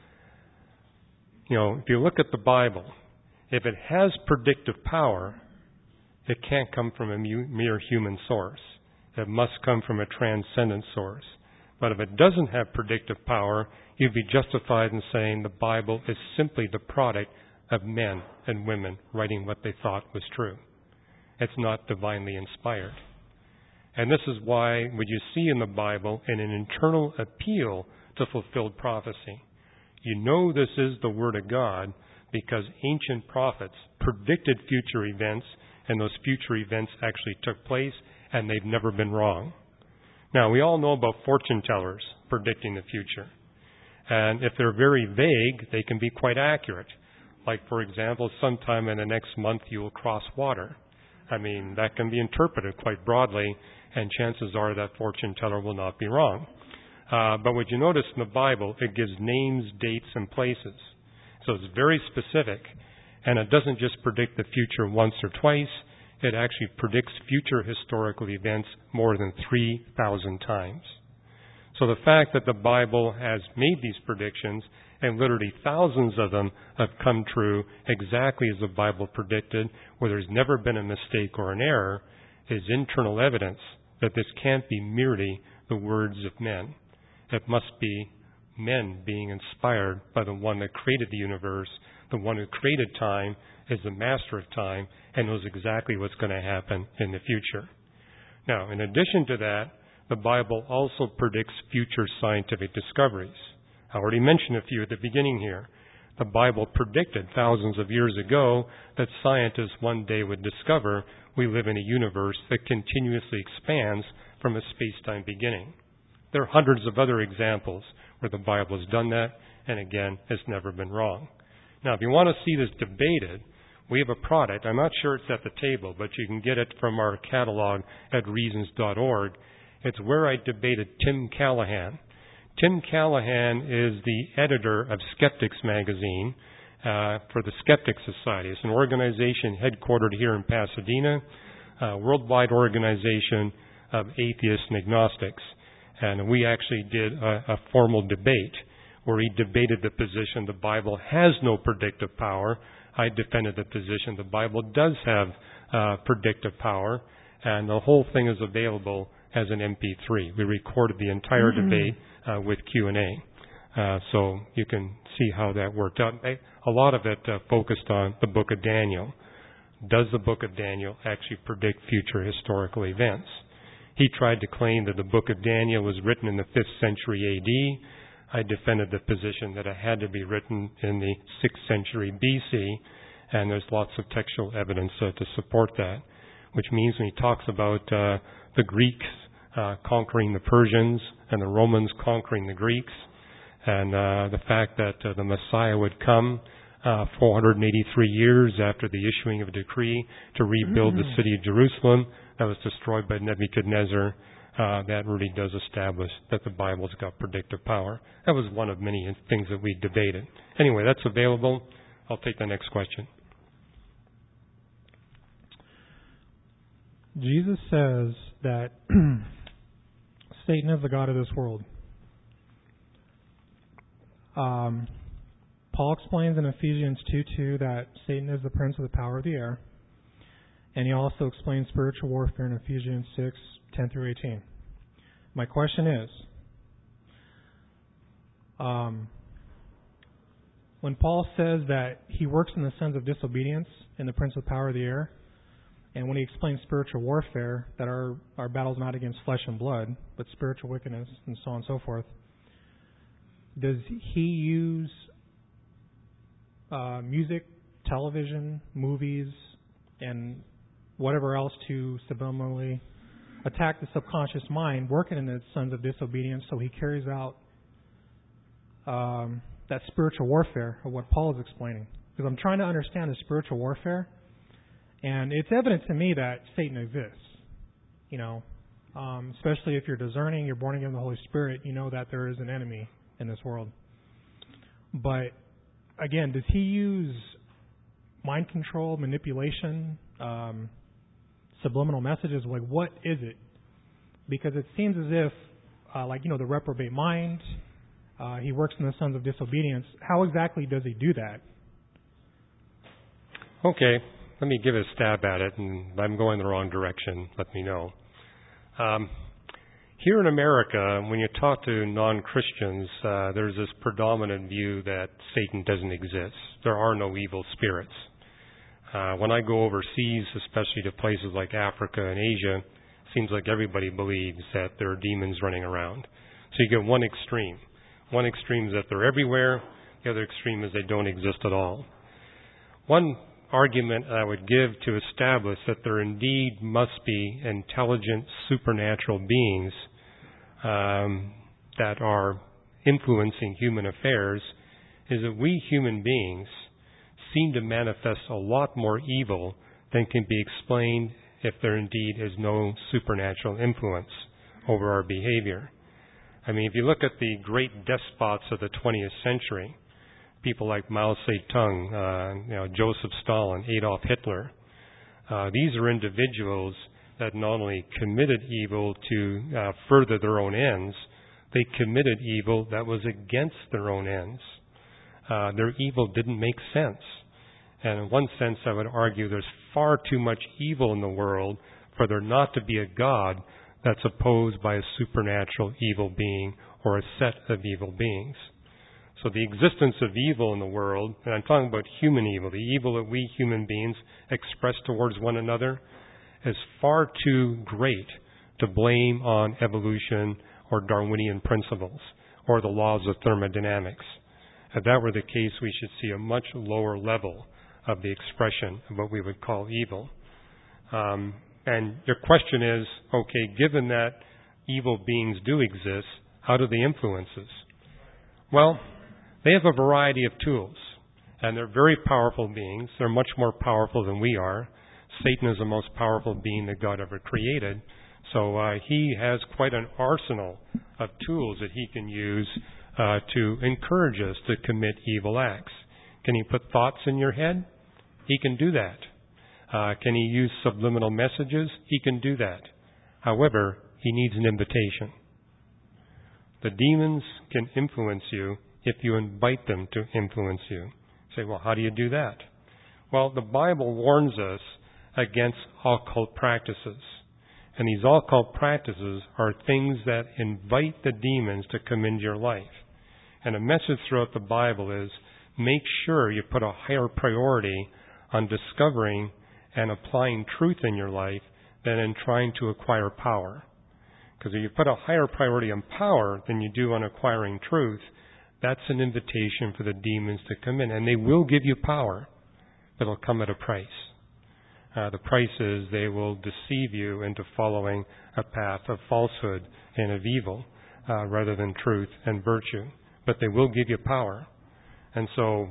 if you look at the Bible, if it has predictive power, it can't come from a mere human source. It must come from a transcendent source. But if it doesn't have predictive power, you'd be justified in saying the Bible is simply the product of men and women writing what they thought was true. It's not divinely inspired. And this is why what you see in the Bible in an internal appeal to fulfilled prophecy. You know this is the Word of God because ancient prophets predicted future events, and those future events actually took place, and they've never been wrong. Now, we all know about fortune tellers predicting the future. And if they're very vague, they can be quite accurate. Like, for example, sometime in the next month you will cross water. I mean, that can be interpreted quite broadly, and chances are that fortune teller will not be wrong. But what you notice in the Bible, it gives names, dates, and places. So it's very specific, and it doesn't just predict the future once or twice. It actually predicts future historical events more than 3,000 times. So the fact that the Bible has made these predictions, and literally thousands of them have come true exactly as the Bible predicted, where there's never been a mistake or an error, is internal evidence that this can't be merely the words of men. It must be men being inspired by the one that created the universe, the one who created time, is the master of time, and knows exactly what's going to happen in the future. Now, in addition to that, the Bible also predicts future scientific discoveries. I already mentioned a few at the beginning here. The Bible predicted thousands of years ago that scientists one day would discover we live in a universe that continuously expands from a space-time beginning. There are hundreds of other examples where the Bible has done that, and again, it's never been wrong. Now, if you want to see this debated, we have a product. I'm not sure it's at the table, but you can get it from our catalog at reasons.org. It's where I debated Tim Callahan. Tim Callahan is the editor of Skeptics magazine for the Skeptics Society. It's an organization headquartered here in Pasadena, a worldwide organization of atheists and agnostics. And we actually did a formal debate where he debated the position the Bible has no predictive power. I defended the position the Bible does have predictive power, and the whole thing is available as an MP3. We recorded the entire debate with Q&A, so you can see how that worked out. A lot of it focused on the book of Daniel. Does the book of Daniel actually predict future historical events? He tried to claim that the book of Daniel was written in the 5th century A.D. I defended the position that it had to be written in the 6th century B.C., and there's lots of textual evidence to support that, which means when he talks about the Greeks conquering the Persians and the Romans conquering the Greeks, and the fact that the Messiah would come 483 years after the issuing of a decree to rebuild the city of Jerusalem that was destroyed by Nebuchadnezzar, that really does establish that the Bible's got predictive power. That was one of many things that we debated. Anyway, that's available. I'll take the next question. Jesus says that Satan is the god of this world. Paul explains in Ephesians 2:2 that Satan is the prince of the power of the air. And he also explains spiritual warfare in Ephesians 6:10 through 18. My question is, when Paul says that he works in the sons of disobedience in the prince of the power of the air, and when he explains spiritual warfare, that our battle's not against flesh and blood, but spiritual wickedness and so on and so forth, does he use music, television, movies, and whatever else to subliminally attack the subconscious mind, working in the sons of disobedience, so he carries out that spiritual warfare of what Paul is explaining? Because I'm trying to understand the spiritual warfare, and it's evident to me that Satan exists. You know, especially if you're discerning, you're born again of the Holy Spirit, you know that there is an enemy in this world. But again, does he use mind control, manipulation, subliminal messages? Like, what is it? Because it seems as if, the reprobate mind, he works in the sons of disobedience. How exactly does he do that? Okay, let me give a stab at it, and if I'm going the wrong direction, let me know. Here in America, when you talk to non-Christians, there's this predominant view that Satan doesn't exist. There are no evil spirits. When I go overseas, especially to places like Africa and Asia, it seems like everybody believes that there are demons running around. So you get one extreme. One extreme is that they're everywhere. The other extreme is they don't exist at all. One argument I would give to establish that there indeed must be intelligent supernatural beings that are influencing human affairs is that we human beings seem to manifest a lot more evil than can be explained if there indeed is no supernatural influence over our behavior. I mean, if you look at the great despots of the 20th century, people like Mao Zedong, Joseph Stalin, Adolf Hitler, these are individuals that not only committed evil to further their own ends, they committed evil that was against their own ends. Their evil didn't make sense. And in one sense, I would argue there's far too much evil in the world for there not to be a God that's opposed by a supernatural evil being or a set of evil beings. So the existence of evil in the world, and I'm talking about human evil, the evil that we human beings express towards one another, is far too great to blame on evolution or Darwinian principles or the laws of thermodynamics. If that were the case, we should see a much lower level of the expression of what we would call evil. And your question is, okay, given that evil beings do exist, how do they influence us? Well, they have a variety of tools, and they're very powerful beings. They're much more powerful than we are. Satan is the most powerful being that God ever created. So he has quite an arsenal of tools that he can use to encourage us to commit evil acts. Can he put thoughts in your head? He can do that. Can he use subliminal messages? He can do that. However, he needs an invitation. The demons can influence you if you invite them to influence you. You say, well, how do you do that? Well, the Bible warns us against occult practices. And these occult practices are things that invite the demons to come into your life. And a message throughout the Bible is make sure you put a higher priority on discovering and applying truth in your life than in trying to acquire power. Because if you put a higher priority on power than you do on acquiring truth, that's an invitation for the demons to come in. And they will give you power, but it'll come at a price. The price is they will deceive you into following a path of falsehood and of evil rather than truth and virtue. But they will give you power. And so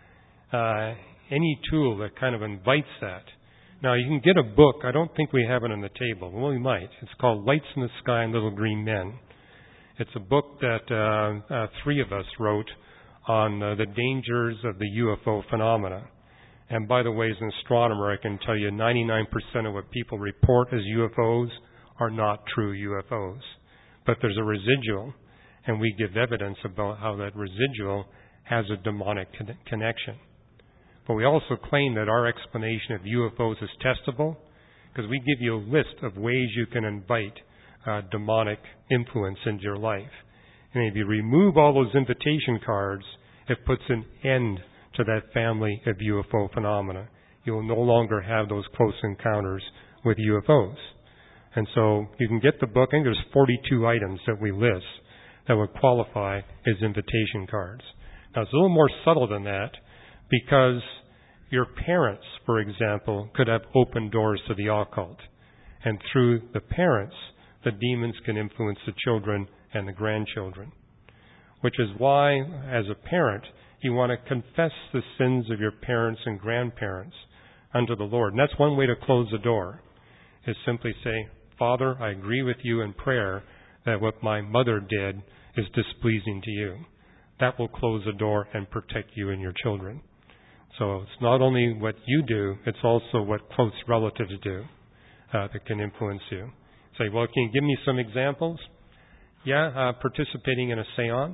any tool that kind of invites that. Now, you can get a book. I don't think we have it on the table. Well, we might. It's called Lights in the Sky and Little Green Men. It's a book that three of us wrote on the dangers of the UFO phenomena. And by the way, as an astronomer, I can tell you 99% of what people report as UFOs are not true UFOs. But there's a residual, and we give evidence about how that residual has a demonic connection. But we also claim that our explanation of UFOs is testable because we give you a list of ways you can invite demonic influence into your life. And if you remove all those invitation cards it puts an end to that family of UFO phenomena. You will no longer have those close encounters with UFOs. And so you can get the book. I think there's 42 items that we list that would qualify as invitation cards. Now, it's a little more subtle than that because your parents, for example, could have open doors to the occult. And through the parents, the demons can influence the children and the grandchildren. Which is why, as a parent, you want to confess the sins of your parents and grandparents unto the Lord. And that's one way to close the door, is simply say, Father, I agree with you in prayer that what my mother did is displeasing to you. That will close the door and protect you and your children. So it's not only what you do, it's also what close relatives do that can influence you. Say, well, can you give me some examples? Yeah, participating in a seance,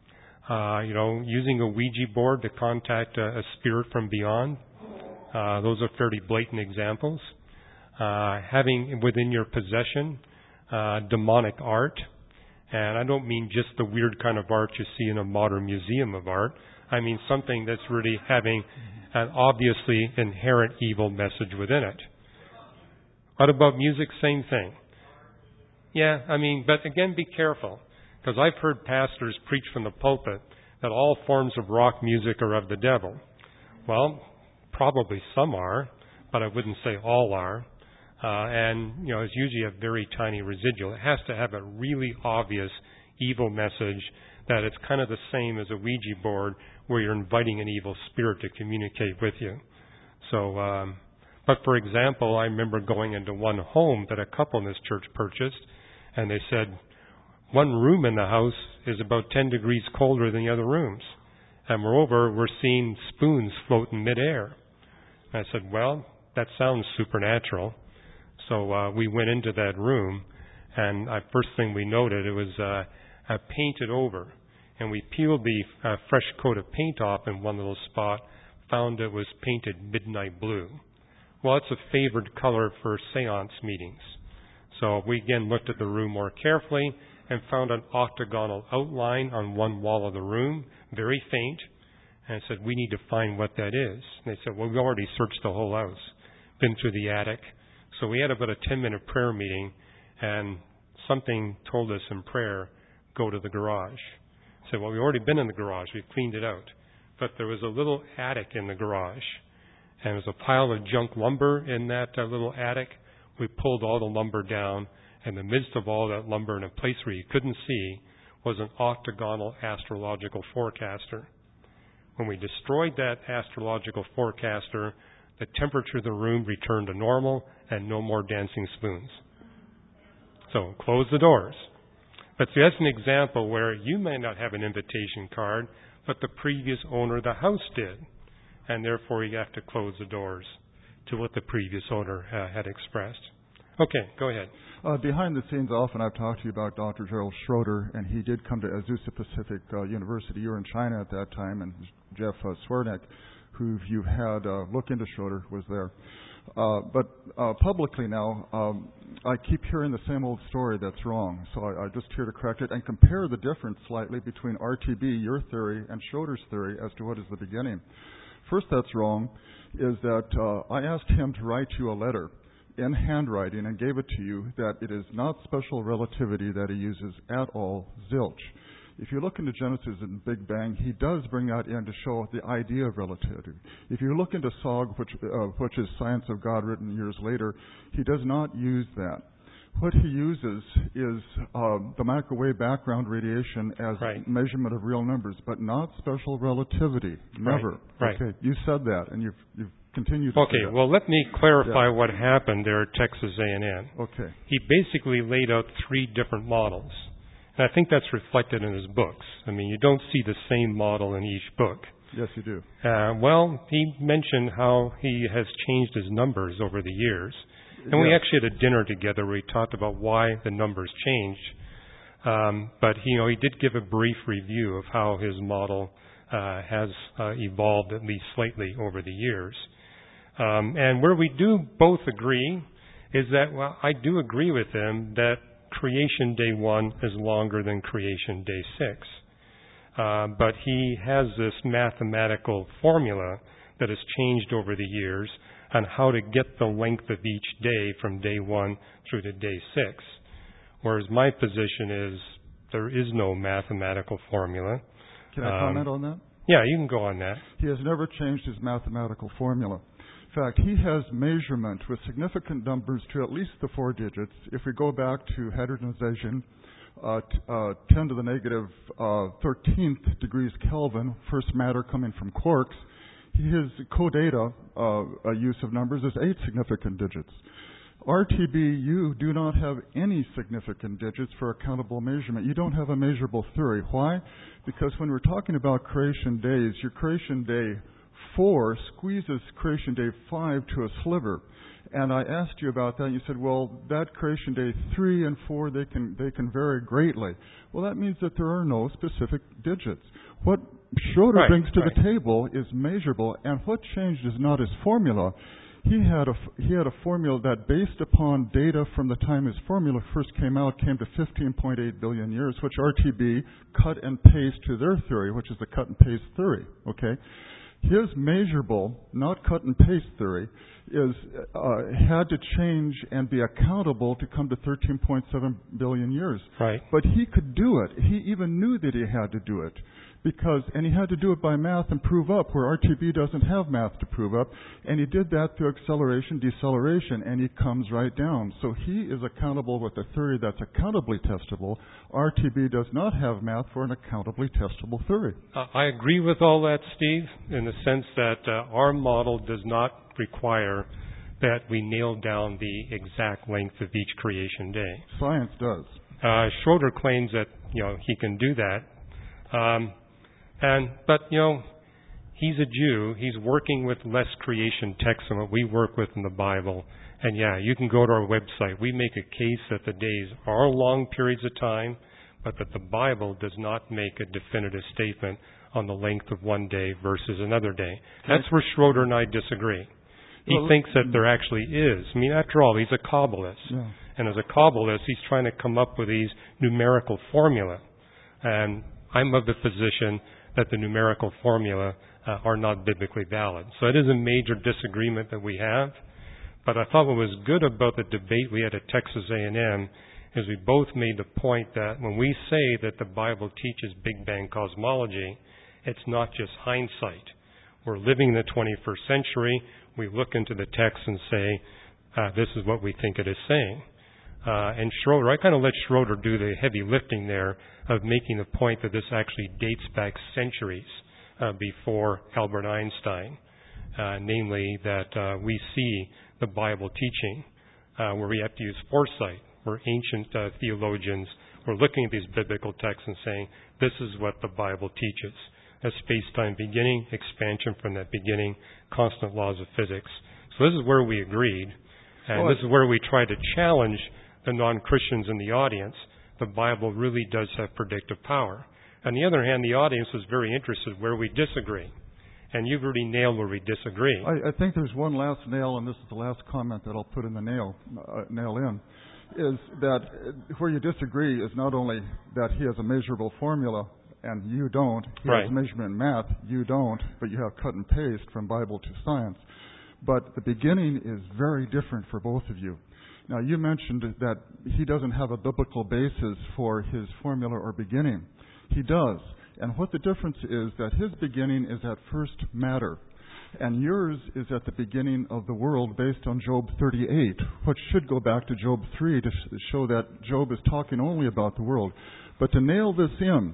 using a Ouija board to contact a spirit from beyond. Those are fairly blatant examples. Having within your possession demonic art. And I don't mean just the weird kind of art you see in a modern museum of art. I mean something that's really having an obviously inherent evil message within it. What about music? Same thing. Yeah, but again, be careful. Because I've heard pastors preach from the pulpit that all forms of rock music are of the devil. Well, probably some are, but I wouldn't say all are. It's usually a very tiny residual. It has to have a really obvious evil message that it's kind of the same as a Ouija board where you're inviting an evil spirit to communicate with you. So, but for example, I remember going into one home that a couple in this church purchased, and they said, one room in the house is about 10 degrees colder than the other rooms. And moreover, we're seeing spoons float in midair. And I said, well, that sounds supernatural. So we went into that room, and first thing we noted, it was painted over. And we peeled the fresh coat of paint off in one little spot, found it was painted midnight blue. Well, it's a favored color for seance meetings. So we again looked at the room more carefully and found an octagonal outline on one wall of the room, very faint. And I said, we need to find what that is. And they said, well, we already searched the whole house, been through the attic. So we had about a 10-minute prayer meeting, and something told us in prayer, go to the garage. I said, well, we've already been in the garage. We've cleaned it out. But there was a little attic in the garage, and there was a pile of junk lumber in that little attic. We pulled all the lumber down. In the midst of all that lumber, in a place where you couldn't see, was an octagonal astrological forecaster. When we destroyed that astrological forecaster, the temperature of the room returned to normal and no more dancing spoons. So close the doors. But see, that's an example where you may not have an invitation card, but the previous owner of the house did. And therefore you have to close the doors to what the previous owner had expressed. Okay, go ahead. Behind the scenes, often I've talked to you about Dr. Gerald Schroeder, and he did come to Azusa Pacific University. You were in China at that time, and Jeff Swernick, who you had look into Schroeder, was there. But publicly now, I keep hearing the same old story that's wrong. So I just here to correct it and compare the difference slightly between RTB, your theory, and Schroeder's theory as to what is the beginning. First that's wrong is that I asked him to write you a letter in handwriting and gave it to you that it is not special relativity that he uses at all, zilch. If you look into Genesis and Big Bang, he does bring that in to show the idea of relativity. If you look into SOG, which is Science of God written years later, he does not use that. What he uses is the microwave background radiation as measurement of real numbers, but not special relativity. Never. Right. Okay, you said that, and you've continued to say that. Well, let me clarify what happened there at Texas A&M. Okay. He basically laid out 3 different models. And I think that's reflected in his books. I mean, you don't see the same model in each book. Yes, you do. He mentioned how he has changed his numbers over the years. And we actually had a dinner together where he talked about why the numbers changed. But he did give a brief review of how his model has evolved at least slightly over the years. And where we do both agree is that, well, I do agree with him that creation day 1 is longer than creation day 6. but he has this mathematical formula that has changed over the years on how to get the length of each day from day 1 through to day 6. Whereas my position is there is no mathematical formula. Can I comment on that? Yeah, you can go on that. He has never changed his mathematical formula. In fact, he has measurement with significant numbers to at least the 4 digits. If we go back to hadronization, 10 to the negative 13th degrees Kelvin, first matter coming from quarks, his codata use of numbers is 8 significant digits. RTB, you do not have any significant digits for accountable measurement. You don't have a measurable theory. Why? Because when we're talking about creation days, your creation day 4 squeezes creation day 5 to a sliver. And I asked you about that, and you said, well, that creation day 3 and 4, they can vary greatly. Well, that means that there are no specific digits. What Schroeder brings to the table is measurable, and what changed is not his formula. He had a formula that, based upon data from the time his formula first came out, came to 15.8 billion years, which RTB cut and paste to their theory, which is the cut and paste theory. Okay, his measurable, not cut and paste theory, had to change and be accountable to come to 13.7 billion years. Right. But he could do it. He even knew that he had to do it. And he had to do it by math and prove up, where RTB doesn't have math to prove up. And he did that through acceleration, deceleration, and he comes right down. So he is accountable with a theory that's accountably testable. RTB does not have math for an accountably testable theory. I agree with all that, Steve, in the sense that our model does not require that we nail down the exact length of each creation day. Science does. Schroeder claims that he can do that. But he's a Jew. He's working with less creation texts than what we work with in the Bible. And yeah, you can go to our website. We make a case that the days are long periods of time, but that the Bible does not make a definitive statement on the length of one day versus another day. That's where Schroeder and I disagree. He thinks that there actually is. I mean, after all, he's a Kabbalist. Yeah. And as a Kabbalist, he's trying to come up with these numerical formula. And I'm of the position that the numerical formula are not biblically valid. So it is a major disagreement that we have. But I thought what was good about the debate we had at Texas A&M is we both made the point that when we say that the Bible teaches Big Bang cosmology, it's not just hindsight. We're living in the 21st century. We look into the text and say, this is what we think it is saying. And Schroeder, I kind of let Schroeder do the heavy lifting there of making the point that this actually dates back centuries before Albert Einstein, namely that we see the Bible teaching where we have to use foresight, where ancient theologians were looking at these biblical texts and saying, this is what the Bible teaches. A space-time beginning, expansion from that beginning, constant laws of physics. So this is where we agreed, and this is where we try to challenge the non-Christians in the audience. The Bible really does have predictive power. On the other hand, the audience was very interested where we disagree. And you've already nailed where we disagree. I think there's one last nail, and this is the last comment that I'll put in the nail in, is that where you disagree is not only that he has a measurable formula and you don't. He has measurement in math, you don't, but you have cut and paste from Bible to science. But the beginning is very different for both of you. Now, you mentioned that he doesn't have a biblical basis for his formula or beginning. He does. And what the difference is that his beginning is at first matter, and yours is at the beginning of the world based on Job 38, which should go back to Job 3 to show that Job is talking only about the world. But to nail this in,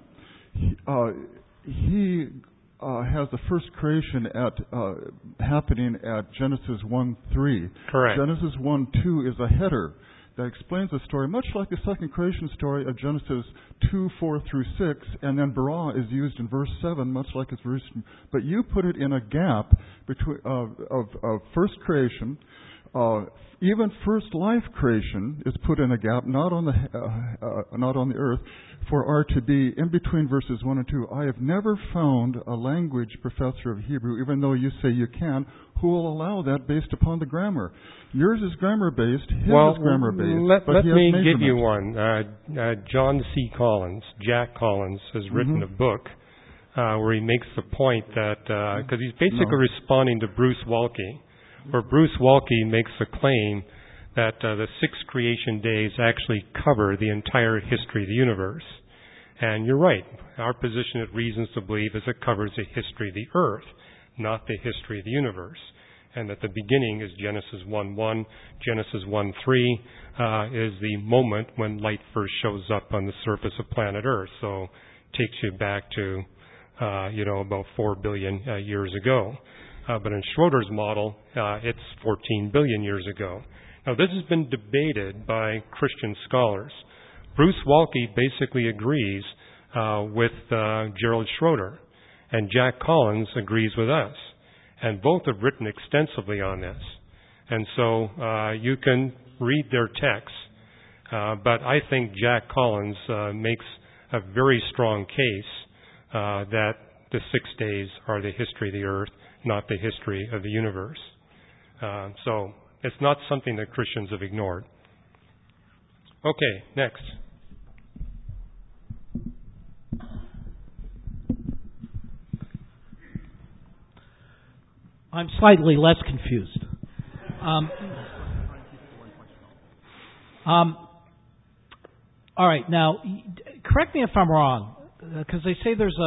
he has the first creation happening at Genesis 1:3. Correct. Genesis 1:2 is a header that explains the story, much like the second creation story of Genesis 2:4 through 6, and then bara is used in verse 7, much like it's verse. But you put it in a gap between of first creation. Even first life creation is put in a gap, not on the earth, for R to be in between verses 1 and 2. I have never found a language professor of Hebrew, even though you say you can, who will allow that based upon the grammar. Yours is grammar-based, his is grammar-based. Let me give you one. John C. Collins, Jack Collins, has written a book where he makes the point that, because he's basically responding to Bruce Waltke, where Bruce Waltke makes the claim that the 6 creation days actually cover the entire history of the universe. And you're right. Our position at Reasons to Believe is it covers the history of the earth, not the history of the universe. And that the beginning is Genesis 1:1, Genesis 1:3 is the moment when light first shows up on the surface of planet Earth. So takes you back to, about 4 billion years ago. But in Schroeder's model, it's 14 billion years ago. Now, this has been debated by Christian scholars. Bruce Waltke basically agrees with Gerald Schroeder, and Jack Collins agrees with us. And both have written extensively on this. And so you can read their texts, but I think Jack Collins makes a very strong case that the 6 days are the history of the earth, not the history of the universe. So it's not something that Christians have ignored. Okay, next. I'm slightly less confused. All right, now, correct me if I'm wrong, because they say there's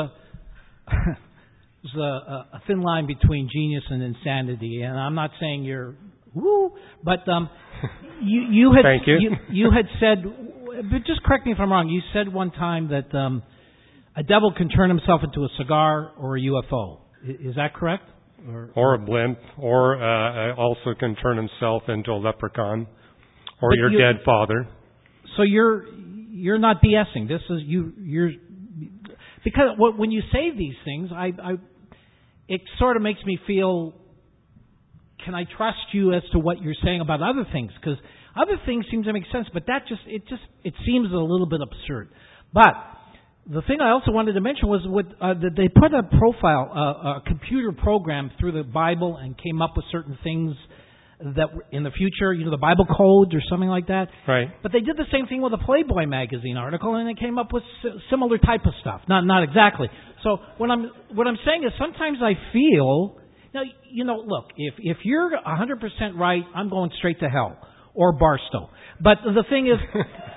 a thin line between genius and insanity, and I'm not saying you're woo, but you had Thank you. You had said, but just correct me if I'm wrong. You said one time that a devil can turn himself into a cigar or a UFO. Is that correct? Or a blimp, or also can turn himself into a leprechaun, or but your dead father. So you're not BSing. This is you're because when you say these things, it sort of makes me feel. Can I trust you as to what you're saying about other things? Because other things seem to make sense, but it seems a little bit absurd. But the thing I also wanted to mention was that they put a profile, a computer program through the Bible and came up with certain things that in the future, the Bible code or something like that. Right. But they did the same thing with a Playboy magazine article, and they came up with similar type of stuff. Not exactly. So what I'm saying is sometimes I feel now, look, if you're 100% right, I'm going straight to hell or Barstow. But the thing is.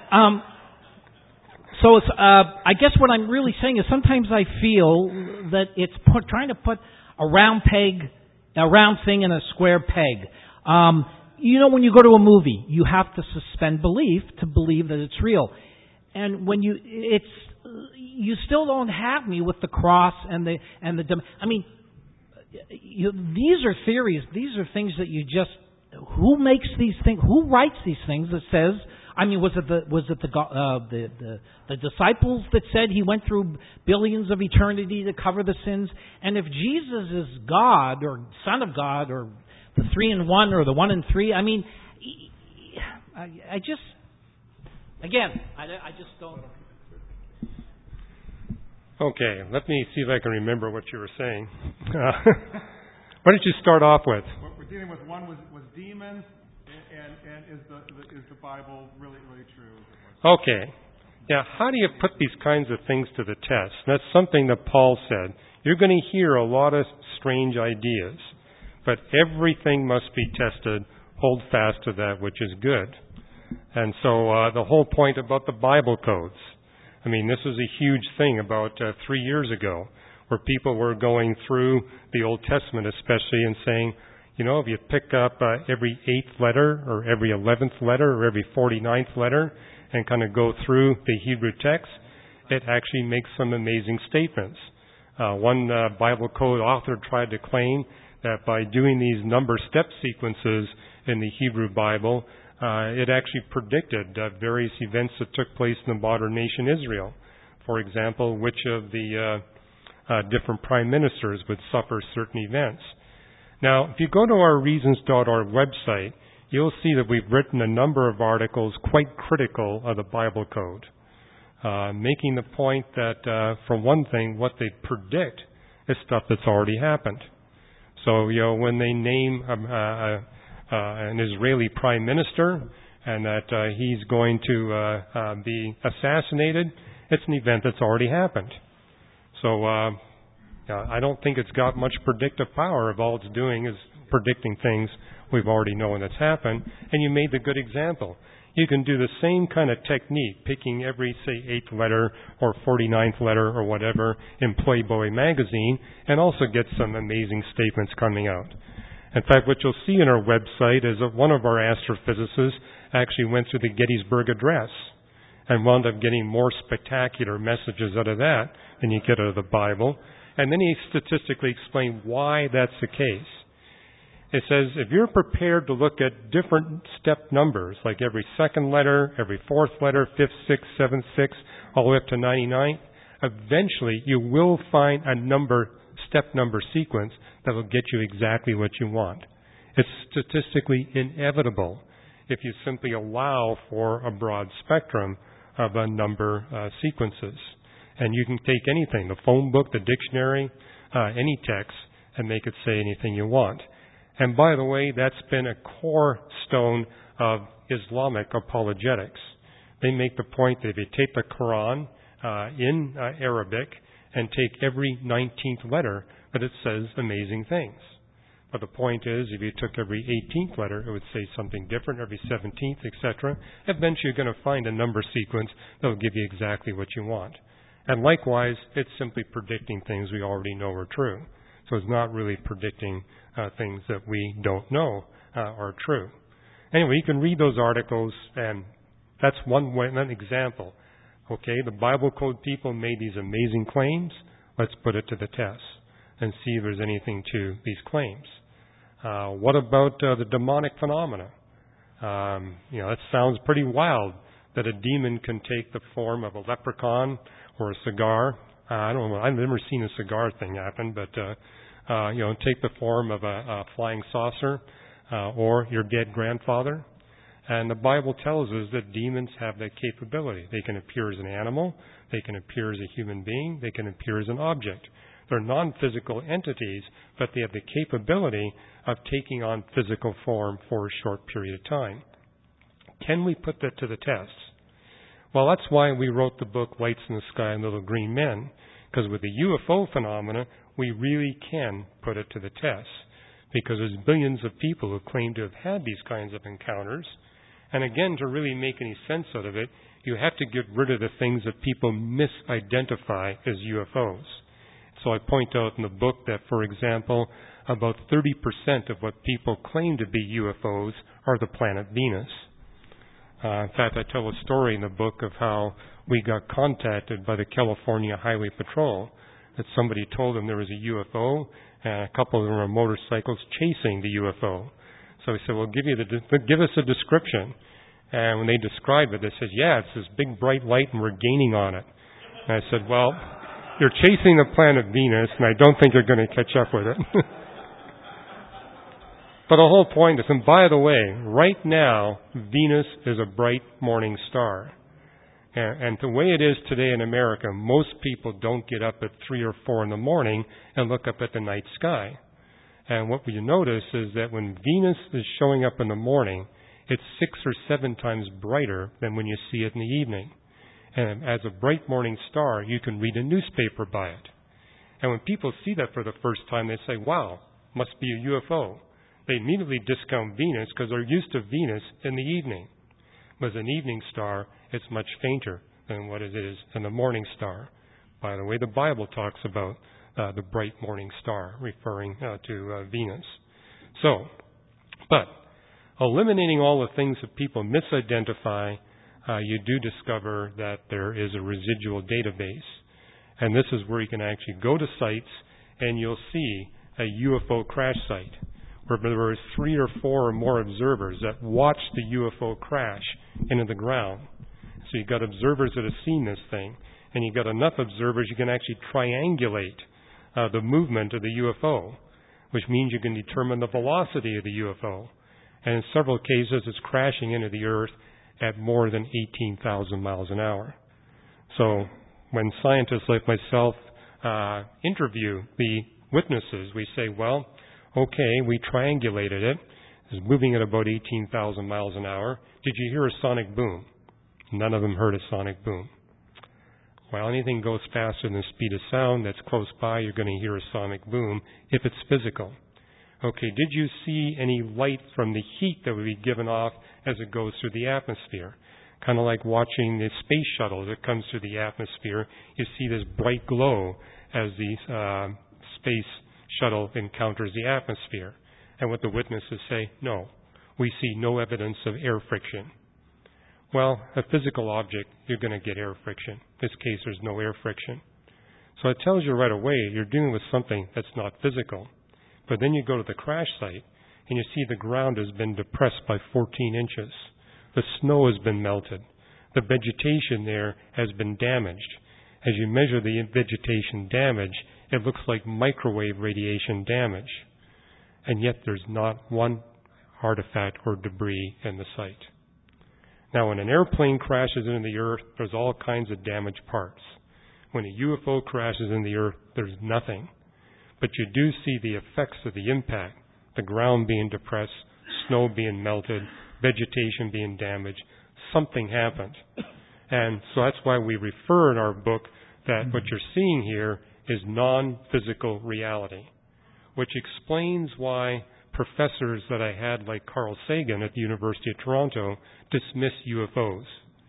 So it's, I guess what I'm really saying is sometimes I feel that it's trying to put a round thing in a square peg. When you go to a movie, you have to suspend belief to believe that it's real. And when you still don't have me with the cross and the. I mean, these are theories. These are things that who makes these things? Who writes these things that says? I mean, was it the disciples that said he went through billions of eternity to cover the sins? And if Jesus is God or Son of God or the 3 in 1 or the 1 in 3, I mean, I just don't. Okay, let me see if I can remember what you were saying. What did you start off with? What we're dealing with one was demons. And is the Bible really true? Okay. Now, how do you put these kinds of things to the test? That's something that Paul said. You're going to hear a lot of strange ideas, but everything must be tested. Hold fast to that which is good. And so the whole point about the Bible codes. I mean, this was a huge thing about 3 years ago, where people were going through the Old Testament especially and saying, if you pick up every 8th letter or every 11th letter or every 49th letter and kind of go through the Hebrew text, it actually makes some amazing statements. One Bible code author tried to claim that by doing these number step sequences in the Hebrew Bible, it actually predicted various events that took place in the modern nation Israel. For example, which of the different prime ministers would suffer certain events. Now, if you go to our Reasons.org website, you'll see that we've written a number of articles quite critical of the Bible code, making the point that, for one thing, what they predict is stuff that's already happened. So, when they name an Israeli prime minister and that he's going to be assassinated, it's an event that's already happened. So, I don't think it's got much predictive power if all it's doing is predicting things we've already known that's happened. And you made the good example. You can do the same kind of technique, picking every, say, 8th letter or 49th letter or whatever in Playboy magazine, and also get some amazing statements coming out. In fact, what you'll see in our website is that one of our astrophysicists actually went through the Gettysburg Address and wound up getting more spectacular messages out of that than you get out of the Bible. And then he statistically explained why that's the case. It says, if you're prepared to look at different step numbers, like every second letter, every fourth letter, fifth, sixth, seventh, sixth, all the way up to 99, eventually you will find a step number sequence that will get you exactly what you want. It's statistically inevitable if you simply allow for a broad spectrum of a number sequences. And you can take anything, the phone book, the dictionary, any text, and make it say anything you want. And by the way, that's been a cornerstone of Islamic apologetics. They make the point that if you take the Quran in Arabic and take every 19th letter, that it says amazing things. But the point is, if you took every 18th letter, it would say something different, every 17th, etc. Eventually you're going to find a number sequence that will give you exactly what you want. And likewise, it's simply predicting things we already know are true. So it's not really predicting things that we don't know are true. Anyway, you can read those articles, and that's one example. Okay, the Bible Code people made these amazing claims. Let's put it to the test and see if there's anything to these claims. What about the demonic phenomena? That sounds pretty wild that a demon can take the form of a leprechaun or a cigar. I don't know. I've never seen a cigar thing happen, but take the form of a flying saucer or your dead grandfather. And the Bible tells us that demons have that capability. They can appear as an animal. They can appear as a human being. They can appear as an object. They're non-physical entities, but they have the capability of taking on physical form for a short period of time. Can we put that to the test? Well, that's why we wrote the book Lights in the Sky and Little Green Men, because with the UFO phenomena, we really can put it to the test, because there's billions of people who claim to have had these kinds of encounters. And again, to really make any sense out of it, you have to get rid of the things that people misidentify as UFOs. So I point out in the book that, for example, about 30% of what people claim to be UFOs are the planet Venus. In fact, I tell a story in the book of how we got contacted by the California Highway Patrol, that somebody told them there was a UFO, and a couple of them were motorcycles chasing the UFO. So we said, well, give us a description. And when they described it, they said, yeah, it's this big bright light and we're gaining on it. And I said, well, you're chasing the planet Venus, and I don't think you're going to catch up with it. But the whole point is, and by the way, right now, Venus is a bright morning star. And the way it is today in America, most people don't get up at 3 or 4 in the morning and look up at the night sky. And what we notice is that when Venus is showing up in the morning, it's 6 or 7 times brighter than when you see it in the evening. And as a bright morning star, you can read a newspaper by it. And when people see that for the first time, they say, wow, must be a UFO. They immediately discount Venus because they're used to Venus in the evening. But as an evening star, it's much fainter than what it is in the morning star. By the way, the Bible talks about the bright morning star, referring to Venus. But eliminating all the things that people misidentify, you do discover that there is a residual database. And this is where you can actually go to sites and you'll see a UFO crash site, where there were 3 or 4 or more observers that watched the UFO crash into the ground. So you've got observers that have seen this thing, and you've got enough observers you can actually triangulate the movement of the UFO, which means you can determine the velocity of the UFO. And in several cases, it's crashing into the Earth at more than 18,000 miles an hour. So when scientists like myself interview the witnesses, we say, well, okay, we triangulated it. It's moving at about 18,000 miles an hour. Did you hear a sonic boom? None of them heard a sonic boom. Well, anything goes faster than the speed of sound that's close by, you're going to hear a sonic boom if it's physical. Okay, did you see any light from the heat that would be given off as it goes through the atmosphere? Kind of like watching the space shuttle that comes through the atmosphere. You see this bright glow as the space shuttle encounters the atmosphere. And what the witnesses say, no, we see no evidence of air friction. Well, a physical object, you're going to get air friction. In this case, there's no air friction. So it tells you right away you're dealing with something that's not physical. But then you go to the crash site, and you see the ground has been depressed by 14 inches. The snow has been melted. The vegetation there has been damaged. As you measure the vegetation damage, it looks like microwave radiation damage. And yet there's not one artifact or debris in the site. Now, when an airplane crashes into the earth, there's all kinds of damaged parts. When a UFO crashes in the earth, there's nothing. But you do see the effects of the impact, the ground being depressed, snow being melted, vegetation being damaged. Something happened. And so that's why we refer in our book that what you're seeing here is non-physical reality, which explains why professors that I had, like Carl Sagan at the University of Toronto, dismiss UFOs.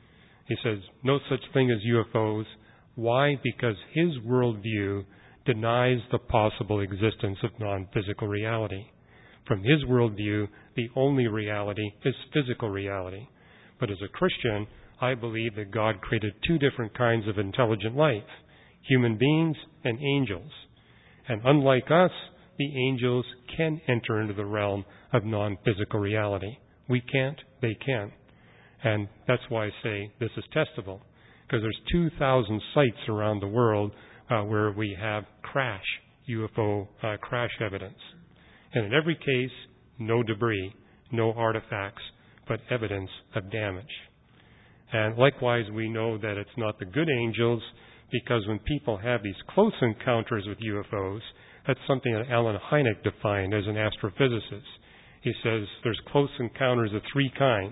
He says, no such thing as UFOs. Why? Because his worldview denies the possible existence of non-physical reality. From his worldview, the only reality is physical reality. But as a Christian, I believe that God created two different kinds of intelligent life, human beings and angels. And unlike us, the angels can enter into the realm of non-physical reality. We can't, they can. And that's why I say this is testable, because there's 2,000 sites around the world where we have UFO crash evidence. And in every case, no debris, no artifacts, but evidence of damage. And likewise, we know that it's not the good angels, because when people have these close encounters with UFOs, that's something that Alan Hynek defined as an astrophysicist. He says there's close encounters of three kinds.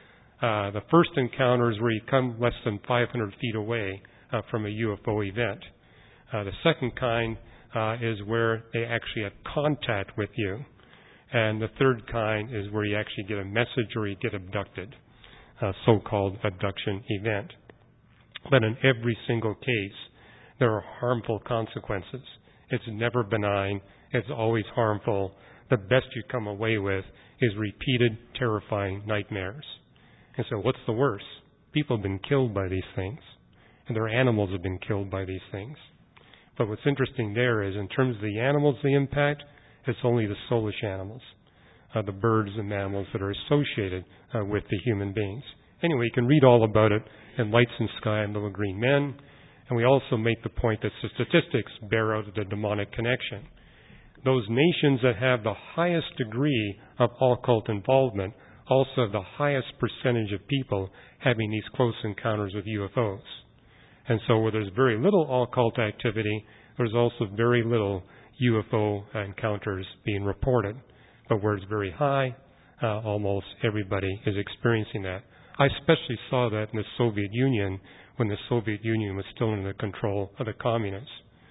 The first encounter is where you come less than 500 feet away from a UFO event. The second kind is where they actually have contact with you. And the third kind is where you actually get a message or you get abducted, a so-called abduction event. But in every single case, there are harmful consequences. It's never benign. It's always harmful. The best you come away with is repeated, terrifying nightmares. And so what's the worst? People have been killed by these things, and their animals have been killed by these things. But what's interesting there is, in terms of the animals they impact, it's only the soulish animals, the birds and mammals that are associated with the human beings. Anyway, you can read all about it in Lights in Sky and Little Green Men. And we also make the point that the statistics bear out the demonic connection. Those nations that have the highest degree of occult involvement also have the highest percentage of people having these close encounters with UFOs. And so where there's very little occult activity, there's also very little UFO encounters being reported. But where it's very high, almost everybody is experiencing that. I especially saw that in the Soviet Union, when the Soviet Union was still under the control of the communists.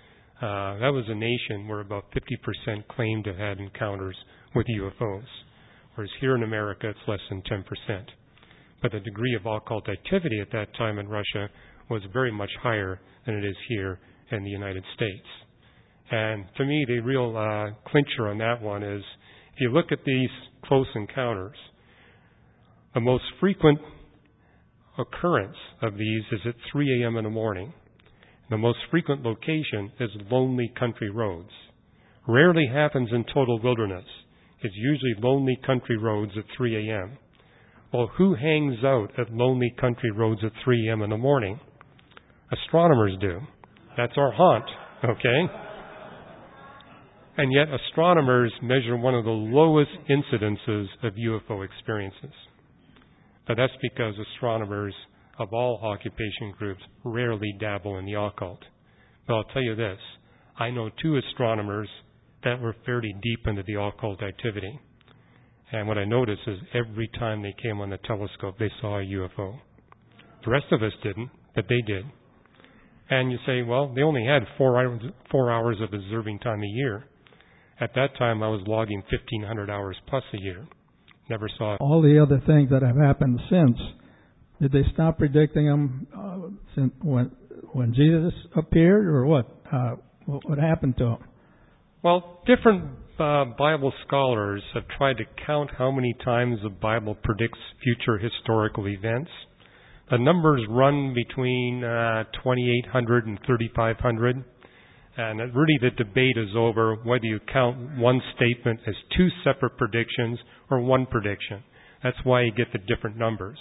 That was a nation where about 50% claimed to have had encounters with UFOs, whereas here in America it's less than 10%. But the degree of occult activity at that time in Russia was very much higher than it is here in the United States. And to me, the real clincher on that one is, if you look at these close encounters, the most frequent occurrence of these is at 3 a.m. in the morning. The most frequent location is lonely country roads. Rarely happens in total wilderness. It's usually lonely country roads at 3 a.m. Well, who hangs out at lonely country roads at 3 a.m. in the morning? Astronomers do. That's our haunt, okay? And yet astronomers measure one of the lowest incidences of UFO experiences. But that's because astronomers of all occupation groups rarely dabble in the occult. But I'll tell you this, I know two astronomers that were fairly deep into the occult activity. And what I noticed is every time they came on the telescope, they saw a UFO. The rest of us didn't, but they did. And you say, well, they only had 4 hours of observing time a year. At that time, I was logging 1,500 hours plus a year. Never saw it. All the other things that have happened since, did they stop predicting them since when Jesus appeared, or what? What happened to them? Well, different Bible scholars have tried to count how many times the Bible predicts future historical events. The numbers run between 2,800 and 3,500. And really the debate is over whether you count one statement as two separate predictions or one prediction. That's why you get the different numbers.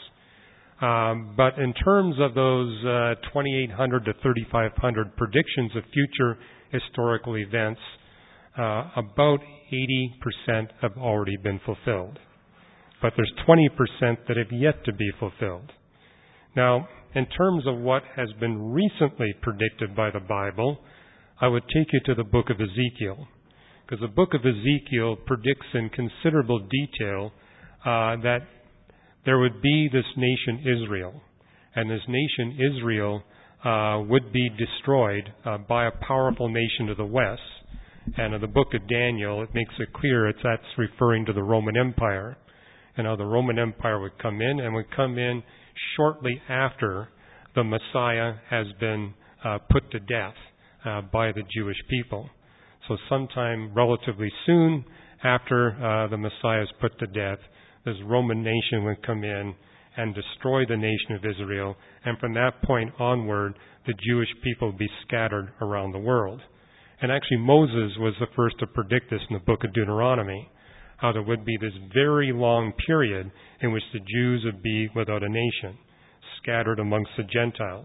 But in terms of those 2,800 to 3,500 predictions of future historical events, about 80% have already been fulfilled. But there's 20% that have yet to be fulfilled. Now, in terms of what has been recently predicted by the Bible, I would take you to the book of Ezekiel, because the book of Ezekiel predicts in considerable detail that there would be this nation Israel, and this nation Israel would be destroyed by a powerful nation to the west. And in the book of Daniel, it makes it clear that's referring to the Roman Empire, and how the Roman Empire would come in, and would come in shortly after the Messiah has been put to death by the Jewish people. So sometime relatively soon after the Messiah is put to death, this Roman nation would come in and destroy the nation of Israel, and from that point onward, the Jewish people would be scattered around the world. And actually Moses was the first to predict this in the book of Deuteronomy, how there would be this very long period in which the Jews would be without a nation, scattered amongst the Gentiles.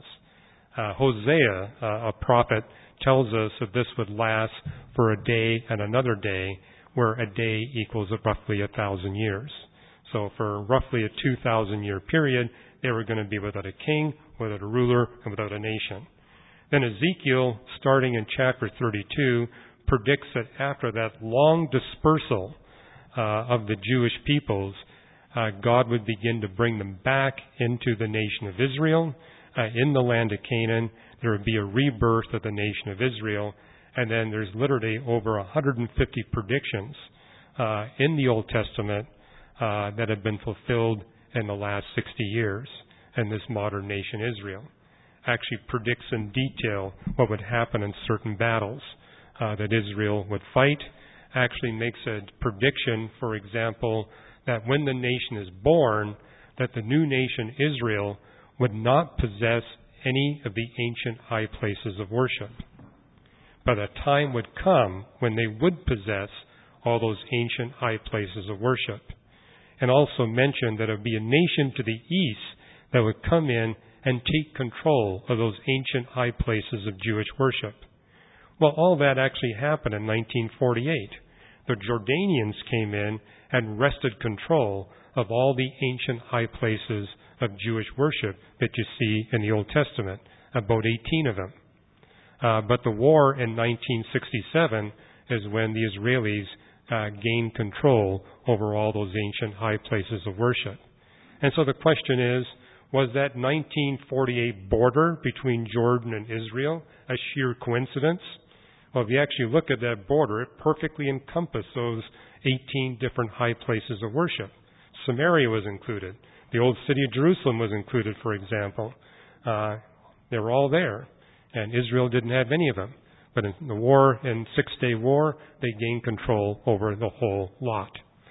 Hosea, a prophet, tells us that this would last for a day and another day, where a day equals roughly 1,000 years. So for roughly a 2,000-year period, they were going to be without a king, without a ruler, and without a nation. Then Ezekiel, starting in chapter 32, predicts that after that long dispersal of the Jewish peoples, God would begin to bring them back into the nation of Israel. In the land of Canaan, there would be a rebirth of the nation of Israel. And then there's literally over 150 predictions in the Old Testament that have been fulfilled in the last 60 years in this modern nation Israel. Actually predicts in detail what would happen in certain battles that Israel would fight. Actually makes a prediction, for example, that when the nation is born, that the new nation Israel would not possess any of the ancient high places of worship. But a time would come when they would possess all those ancient high places of worship. And also mentioned that it would be a nation to the east that would come in and take control of those ancient high places of Jewish worship. Well, all that actually happened in 1948. The Jordanians came in and wrested control of all the ancient high places of Jewish worship that you see in the Old Testament, about 18 of them. But the war in 1967 is when the Israelis gained control over all those ancient high places of worship. And so the question is, was that 1948 border between Jordan and Israel a sheer coincidence? Well, if you actually look at that border, it perfectly encompassed those 18 different high places of worship. Samaria was included. The old city of Jerusalem was included, for example. They were all there, and Israel didn't have any of them. But in the war, in Six-Day War, they gained control over the whole lot.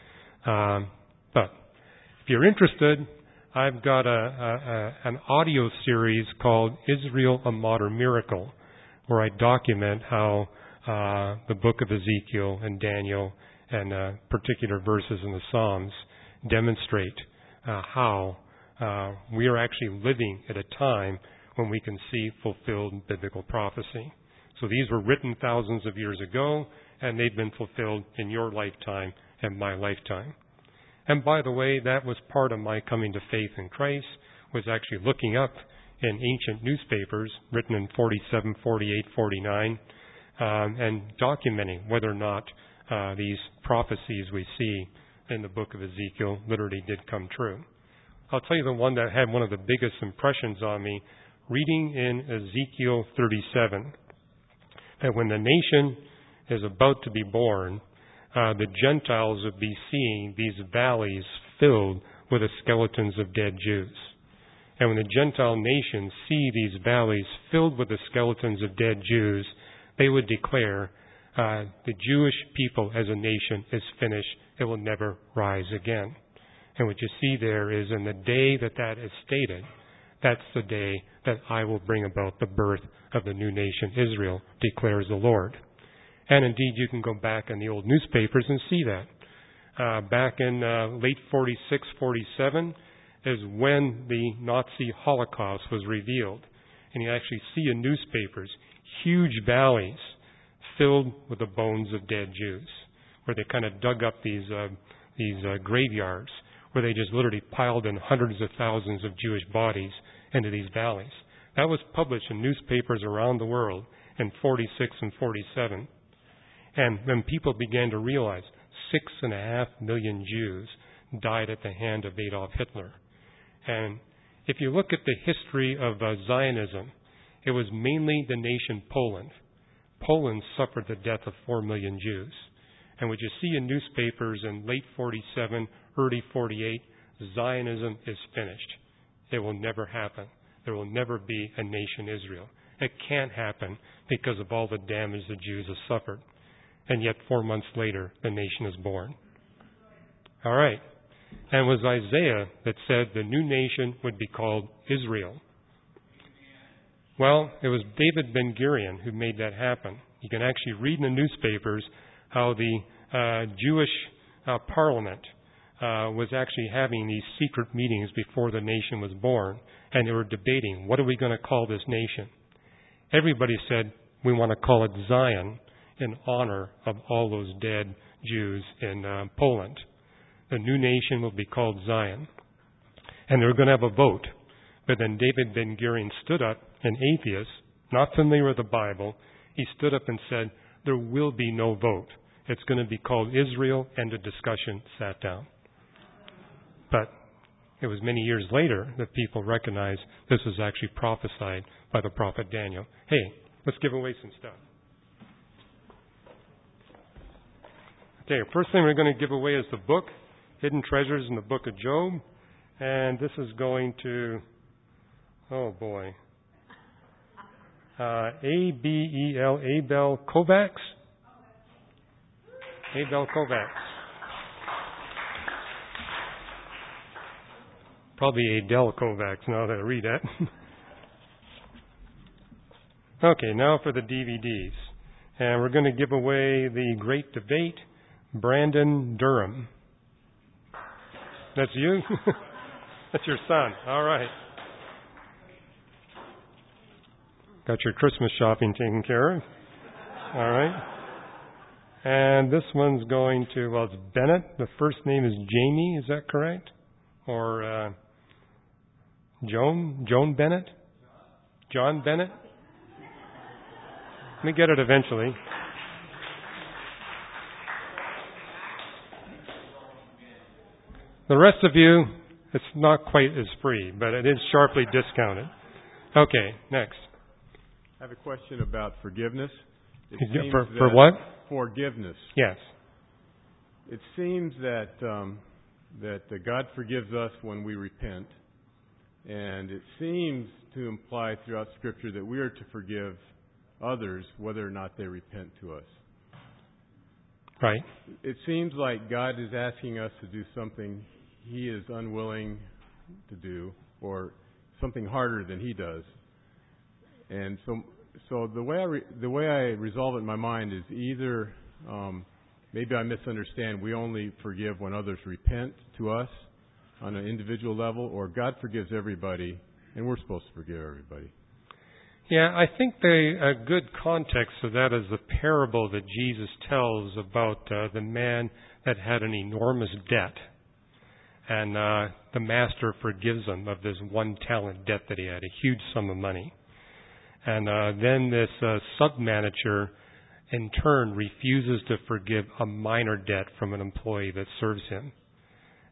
But if you're interested, I've got an audio series called Israel, a Modern Miracle, where I document how the book of Ezekiel and Daniel and particular verses in the Psalms demonstrate how we are actually living at a time when we can see fulfilled biblical prophecy. So these were written thousands of years ago, and they've been fulfilled in your lifetime and my lifetime. And by the way, that was part of my coming to faith in Christ, was actually looking up in ancient newspapers written in 47, 48, 49, and documenting whether or not these prophecies we see in the book of Ezekiel literally did come true. I'll tell you the one that had one of the biggest impressions on me reading in Ezekiel 37 that when the nation is about to be born, the Gentiles would be seeing these valleys filled with the skeletons of dead Jews. And when the Gentile nations see these valleys filled with the skeletons of dead Jews, they would declare, the Jewish people as a nation is finished. It will never rise again. And what you see there is in the day that is stated, that's the day that I will bring about the birth of the new nation Israel, declares the Lord. And indeed, you can go back in the old newspapers and see that. Back in late 46, 47 is when the Nazi Holocaust was revealed. And you actually see in newspapers huge valleys filled with the bones of dead Jews, where they kind of dug up these graveyards, where they just literally piled in hundreds of thousands of Jewish bodies into these valleys. That was published in newspapers around the world in 46 and 47. And when people began to realize 6.5 million Jews died at the hand of Adolf Hitler. And if you look at the history of Zionism, it was mainly the nation Poland. Poland suffered the death of 4 million Jews. And what you see in newspapers in late 47, early 48, Zionism is finished. It will never happen. There will never be a nation Israel. It can't happen because of all the damage the Jews have suffered. And yet 4 months later, the nation is born. All right. And it was Isaiah that said the new nation would be called Israel. Well, it was David Ben-Gurion who made that happen. You can actually read in the newspapers how the Jewish parliament was actually having these secret meetings before the nation was born, and they were debating, what are we going to call this nation? Everybody said, we want to call it Zion in honor of all those dead Jews in Poland. The new nation will be called Zion. And they were going to have a vote. But then David Ben-Gurion stood up, an atheist, not familiar with the Bible. He stood up and said, there will be no vote. It's going to be called Israel, and the discussion sat down. But it was many years later that people recognized this was actually prophesied by the prophet Daniel. Hey, let's give away some stuff. Okay, first thing we're going to give away is the book, Hidden Treasures in the Book of Job. And this is going to, oh boy, A-B-E-L, Abel Kovacs. Abel Kovacs. Probably Adele Kovacs now that I read that. Okay, now for the DVDs. And we're going to give away The Great Debate, Brandon Durham. That's you? That's your son. All right. Got your Christmas shopping taken care of. All right. And this one's going to, well, it's Bennett. The first name is Jamie. Is that correct? Or Joan Bennett? John Bennett? Let me get it eventually. The rest of you, it's not quite as free, but it is sharply discounted. Okay, next. I have a question about forgiveness. For what? Forgiveness. Yes. It seems that God forgives us when we repent, and it seems to imply throughout Scripture that we are to forgive others whether or not they repent to us. Right. It seems like God is asking us to do something He is unwilling to do, or something harder than He does. And so the way I resolve it in my mind is either maybe I misunderstand. We only forgive when others repent to us on an individual level, or God forgives everybody, and we're supposed to forgive everybody. Yeah, I think a good context of that is the parable that Jesus tells about the man that had an enormous debt. And the master forgives him of this 1 talent debt that he had, a huge sum of money. And then this sub-manager, in turn, refuses to forgive a minor debt from an employee that serves him.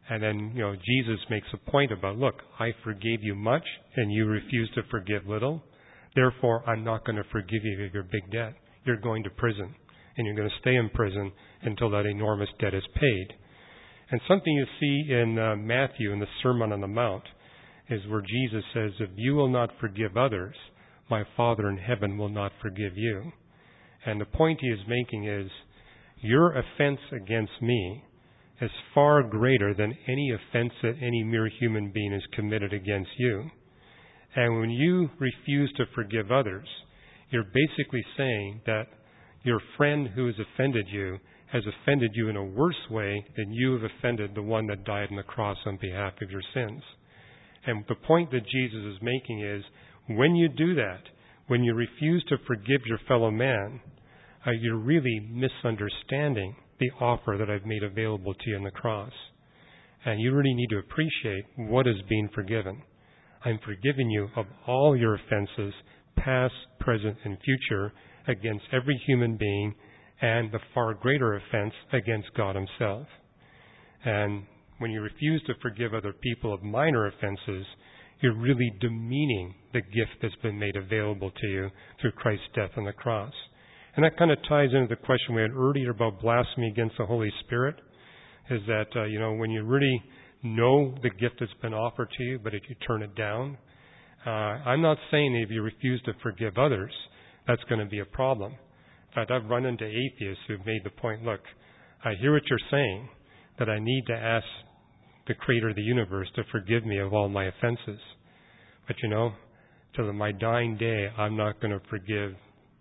And then, Jesus makes a point about, look, I forgave you much and you refuse to forgive little. Therefore, I'm not going to forgive you your big debt. You're going to prison, and you're going to stay in prison until that enormous debt is paid. And something you see in Matthew in the Sermon on the Mount is where Jesus says, if you will not forgive others, my Father in heaven will not forgive you. And the point he is making is, your offense against me is far greater than any offense that any mere human being has committed against you. And when you refuse to forgive others, you're basically saying that your friend who has offended you has offended you in a worse way than you have offended the one that died on the cross on behalf of your sins. And the point that Jesus is making is, when you do that, when you refuse to forgive your fellow man, you're really misunderstanding the offer that I've made available to you on the cross. And you really need to appreciate what is being forgiven. I'm forgiving you of all your offenses, past, present, and future, against every human being, and the far greater offense against God himself. And when you refuse to forgive other people of minor offenses, you're really demeaning the gift that's been made available to you through Christ's death on the cross. And that kind of ties into the question we had earlier about blasphemy against the Holy Spirit, is that, when you really know the gift that's been offered to you, but if you turn it down, I'm not saying that if you refuse to forgive others, that's going to be a problem. In fact, I've run into atheists who've made the point, look, I hear what you're saying, that I need to ask the Creator of the universe to forgive me of all my offenses. But till my dying day, I'm not going to forgive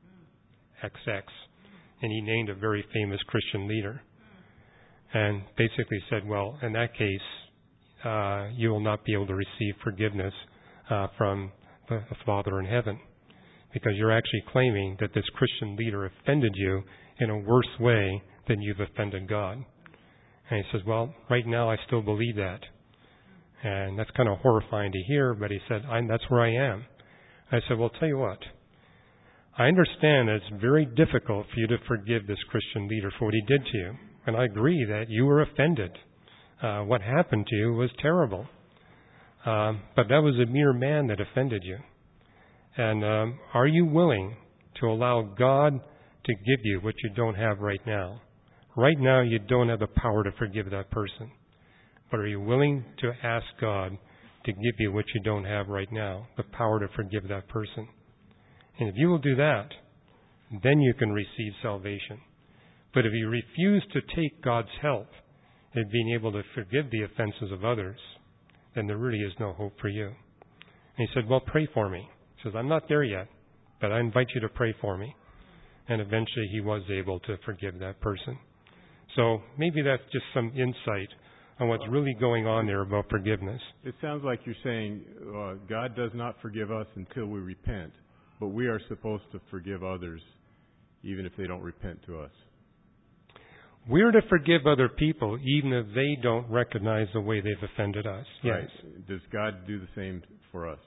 XX. And he named a very famous Christian leader. And basically said, well, in that case, you will not be able to receive forgiveness from the Father in heaven, because you're actually claiming that this Christian leader offended you in a worse way than you've offended God. And he says, well, right now I still believe that. And that's kind of horrifying to hear, but he said, that's where I am. I said, well, tell you what. I understand that it's very difficult for you to forgive this Christian leader for what he did to you. And I agree that you were offended. What happened to you was terrible. But that was a mere man that offended you. And are you willing to allow God to give you what you don't have right now? Right now, you don't have the power to forgive that person. But are you willing to ask God to give you what you don't have right now, the power to forgive that person? And if you will do that, then you can receive salvation. But if you refuse to take God's help in being able to forgive the offenses of others, then there really is no hope for you. And he said, well, pray for me. He says, I'm not there yet, but I invite you to pray for me. And eventually he was able to forgive that person. So maybe that's just some insight on what's really going on there about forgiveness. It sounds like you're saying God does not forgive us until we repent, but we are supposed to forgive others even if they don't repent to us. We're to forgive other people even if they don't recognize the way they've offended us. Yes. Right. Does God do the same for us?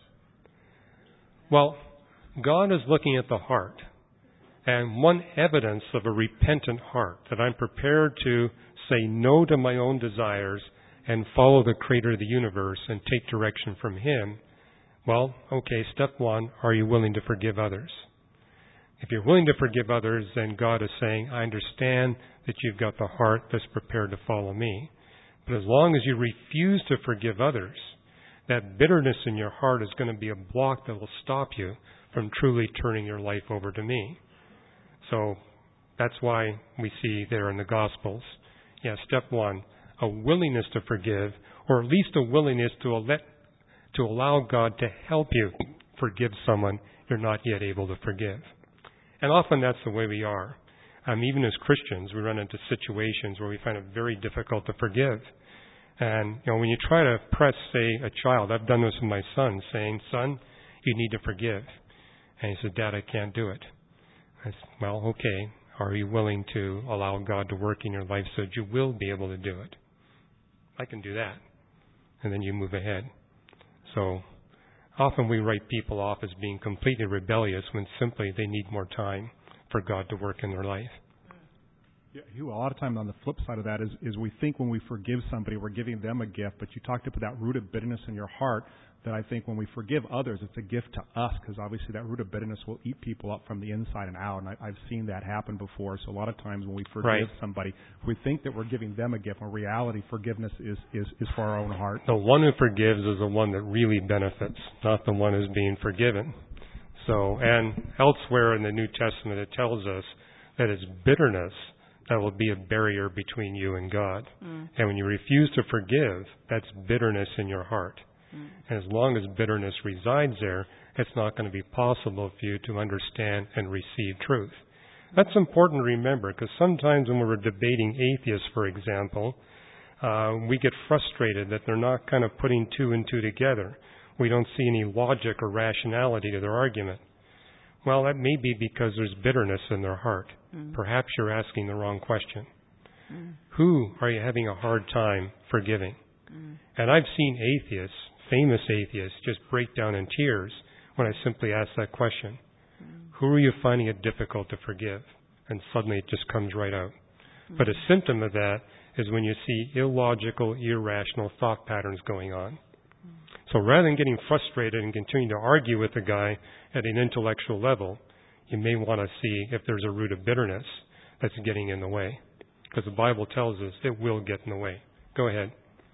Well, God is looking at the heart. And one evidence of a repentant heart, that I'm prepared to say no to my own desires and follow the Creator of the universe and take direction from Him, well, okay, step one, are you willing to forgive others? If you're willing to forgive others, then God is saying, I understand that you've got the heart that's prepared to follow me. But as long as you refuse to forgive others, that bitterness in your heart is going to be a block that will stop you from truly turning your life over to me. So that's why we see there in the Gospels, step one, a willingness to forgive, or at least a willingness to allow God to help you forgive someone you're not yet able to forgive. And often that's the way we are. Even as Christians, we run into situations where we find it very difficult to forgive. And, when you try to press, say, a child, I've done this with my son, saying, son, you need to forgive. And he said, Dad, I can't do it. I said, well, okay. Are you willing to allow God to work in your life so that you will be able to do it? I can do that. And then you move ahead. So often we write people off as being completely rebellious when simply they need more time for God to work in their life. Yeah, Hugh, a lot of time on the flip side of that is we think when we forgive somebody, we're giving them a gift, but you talked about that root of bitterness in your heart, that I think when we forgive others, it's a gift to us, because obviously that root of bitterness will eat people up from the inside and out, and I've seen that happen before. So a lot of times when we forgive somebody, we think that we're giving them a gift. In reality, forgiveness is for our own heart. The one who forgives is the one that really benefits, not the one who's being forgiven. So, and elsewhere in the New Testament, it tells us that it's bitterness that will be a barrier between you and God. And when you refuse to forgive, that's bitterness in your heart. And as long as bitterness resides there, it's not going to be possible for you to understand and receive truth. That's important to remember, because sometimes when we're debating atheists, for example, we get frustrated that they're not kind of putting two and two together. We don't see any logic or rationality to their argument. Well, that may be because there's bitterness in their heart. Perhaps you're asking the wrong question. Who are you having a hard time forgiving? And I've seen atheists, famous atheists, just break down in tears when I simply ask that question. Who are you finding it difficult to forgive? And suddenly it just comes right out. But a symptom of that is when you see illogical, irrational thought patterns going on. So rather than getting frustrated and continuing to argue with the guy at an intellectual level, you may want to see if there's a root of bitterness that's getting in the way. Because the Bible tells us it will get in the way. Go ahead.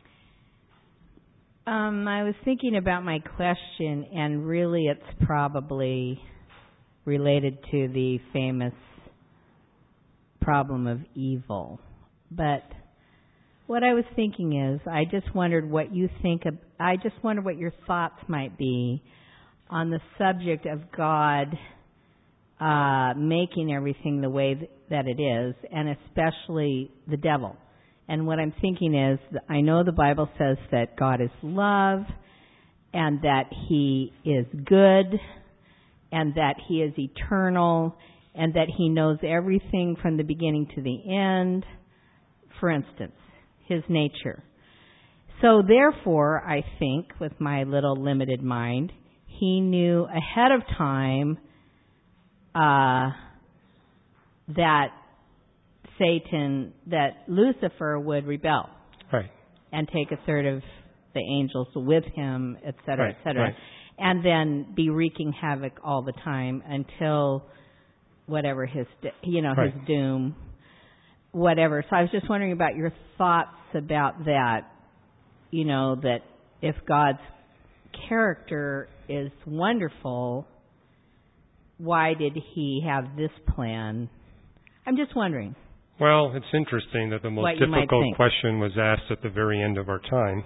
I was thinking about my question, and really it's probably related to the famous problem of evil. But what I was thinking is, I just wondered what you think of, I just wonder what your thoughts might be on the subject of God making everything the way that it is, and especially the devil. And what I'm thinking is, I know the Bible says that God is love, and that He is good, and that He is eternal, and that He knows everything from the beginning to the end, for instance, His nature. So therefore, I think, with my little limited mind, He knew ahead of time that Lucifer would rebel. Right. And take a third of the angels with him, et cetera, et cetera. Right. And then be wreaking havoc all the time until whatever his doom, whatever. So I was just wondering about your thoughts about that, that if God's character is wonderful, why did He have this plan? I'm just wondering. Well, it's interesting that the most difficult question was asked at the very end of our time.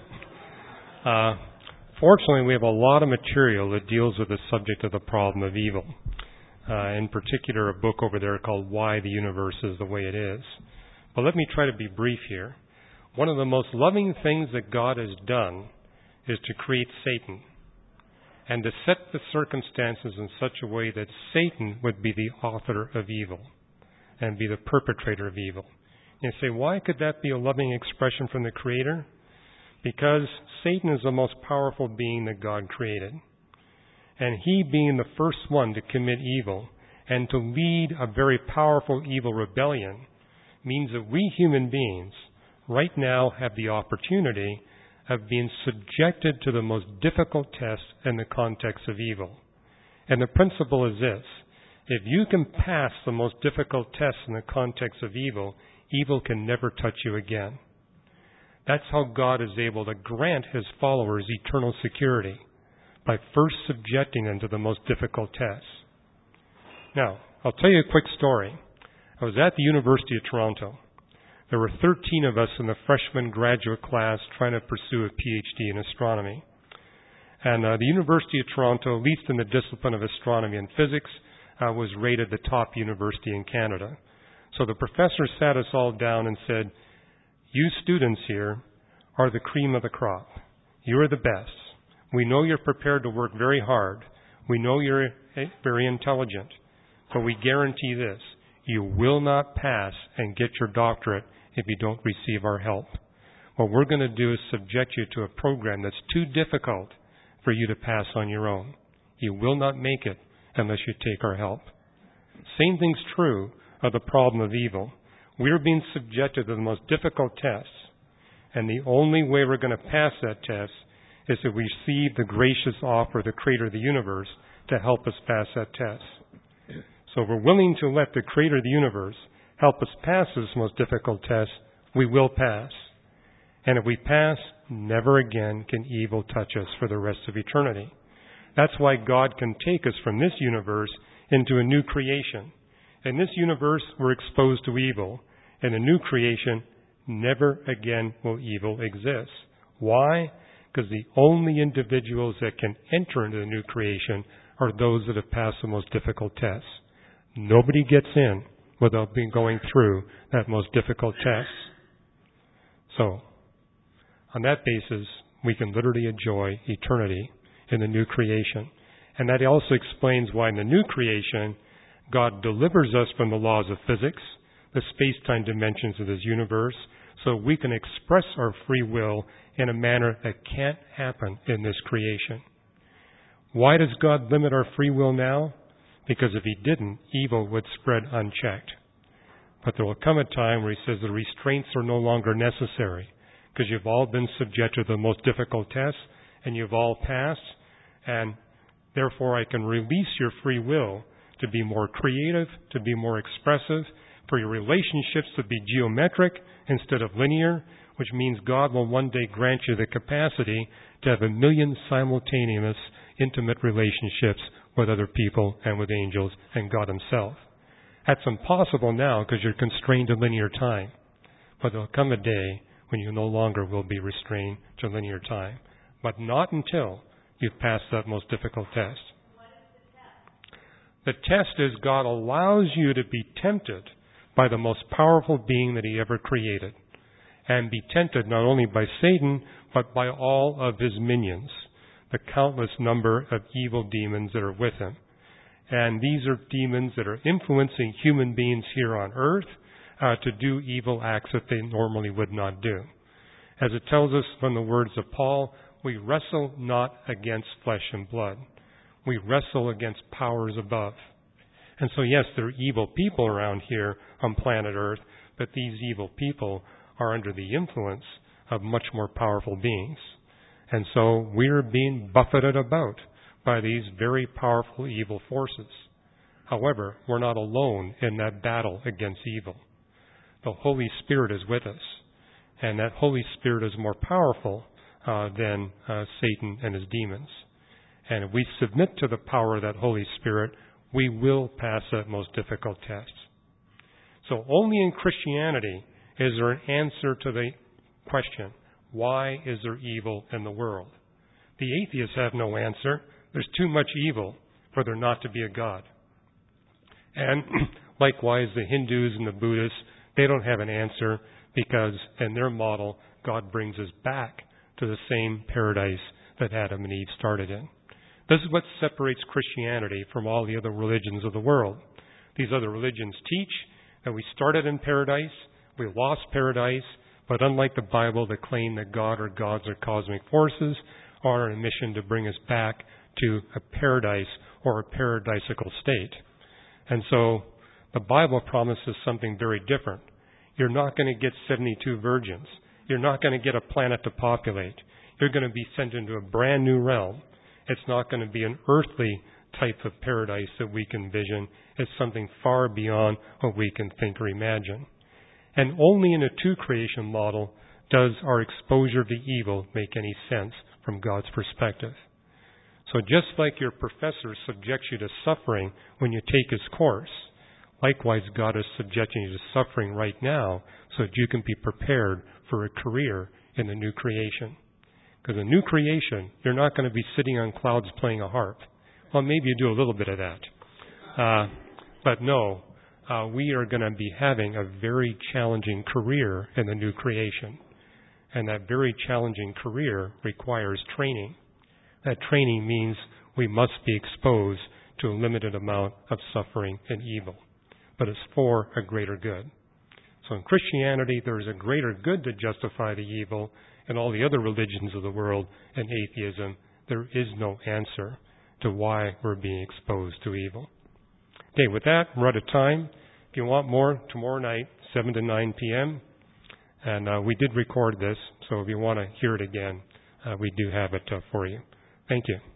Fortunately, we have a lot of material that deals with the subject of the problem of evil. In particular, a book over there called Why the Universe is the Way It Is. But let me try to be brief here. One of the most loving things that God has done is to create Satan and to set the circumstances in such a way that Satan would be the author of evil and be the perpetrator of evil. And you say, why could that be a loving expression from the Creator? Because Satan is the most powerful being that God created. And he being the first one to commit evil and to lead a very powerful evil rebellion means that we human beings right now have the opportunity of being subjected to the most difficult tests in the context of evil. And the principle is this: if you can pass the most difficult tests in the context of evil, evil can never touch you again. That's how God is able to grant His followers eternal security, by first subjecting them to the most difficult tests. Now, I'll tell you a quick story. I was at the University of Toronto. There were 13 of us in the freshman graduate class trying to pursue a PhD in astronomy. And the University of Toronto, at least in the discipline of astronomy and physics, was rated the top university in Canada. So the professor sat us all down and said, "You students here are the cream of the crop. You are the best. We know you're prepared to work very hard. We know you're very intelligent. But we guarantee this: you will not pass and get your doctorate if you don't receive our help. What we're going to do is subject you to a program that's too difficult for you to pass on your own. You will not make it unless you take our help." Same thing's true of the problem of evil. we're being subjected to the most difficult tests. And the only way we're going to pass that test is to receive the gracious offer of the Creator of the universe to help us pass that test. So if we're willing to let the Creator of the universe help us pass this most difficult test, we will pass. And if we pass, never again can evil touch us for the rest of eternity. That's why God can take us from this universe into a new creation. In this universe, we're exposed to evil. In a new creation, never again will evil exist. Why? Because the only individuals that can enter into the new creation are those that have passed the most difficult tests. Nobody gets in without going through that most difficult test. So, on that basis, we can literally enjoy eternity in the new creation. And that also explains why in the new creation, God delivers us from the laws of physics, the space-time dimensions of this universe, so we can express our free will in a manner that can't happen in this creation. Why does God limit our free will now? Because if He didn't, evil would spread unchecked. But there will come a time where He says the restraints are no longer necessary, because you've all been subjected to the most difficult tests, and you've all passed, and therefore I can release your free will to be more creative, to be more expressive, for your relationships to be geometric instead of linear, which means God will one day grant you the capacity to have 1 million simultaneous intimate relationships with other people and with angels and God Himself. That's impossible now because you're constrained to linear time. But there'll come a day when you no longer will be restrained to linear time. But not until you've passed that most difficult test. The test is God allows you to be tempted by the most powerful being that He ever created. And be tempted not only by Satan, but by all of his minions, the countless number of evil demons that are with him. And these are demons that are influencing human beings here on earth to do evil acts that they normally would not do. As it tells us from the words of Paul, we wrestle not against flesh and blood. We wrestle against powers above. And so yes, there are evil people around here on planet Earth, but these evil people are under the influence of much more powerful beings. And so we're being buffeted about by these very powerful evil forces. However, we're not alone in that battle against evil. The Holy Spirit is with us, and that Holy Spirit is more powerful than Satan and his demons. And if we submit to the power of that Holy Spirit, we will pass that most difficult test. So only in Christianity is there an answer to the question, why is there evil in the world? The atheists have no answer. There's too much evil for there not to be a God. And likewise, the Hindus and the Buddhists, they don't have an answer because in their model, God brings us back to the same paradise that Adam and Eve started in. This is what separates Christianity from all the other religions of the world. These other religions teach that we started in paradise, we lost paradise, but unlike the Bible that claim that God or gods are cosmic forces, are on a mission to bring us back to a paradise or a paradisical state. And so the Bible promises something very different. You're not going to get 72 virgins. You're not going to get a planet to populate. You're going to be sent into a brand new realm. It's not going to be an earthly type of paradise that we can envision. It's something far beyond what we can think or imagine. And only in a two-creation model does our exposure to evil make any sense from God's perspective. So just like your professor subjects you to suffering when you take his course, likewise God is subjecting you to suffering right now so that you can be prepared for a career in the new creation. Because in the new creation, you're not going to be sitting on clouds playing a harp. Well, maybe you do a little bit of that. But no, we are going to be having a very challenging career in the new creation. And that very challenging career requires training. That training means we must be exposed to a limited amount of suffering and evil. But it's for a greater good. So in Christianity, there is a greater good to justify the evil. In all the other religions of the world and atheism, there is no answer to why we're being exposed to evil. Okay, with that, we're out of time. If you want more, tomorrow night, 7 to 9 p.m. And we did record this, so if you want to hear it again, we do have it for you. Thank you.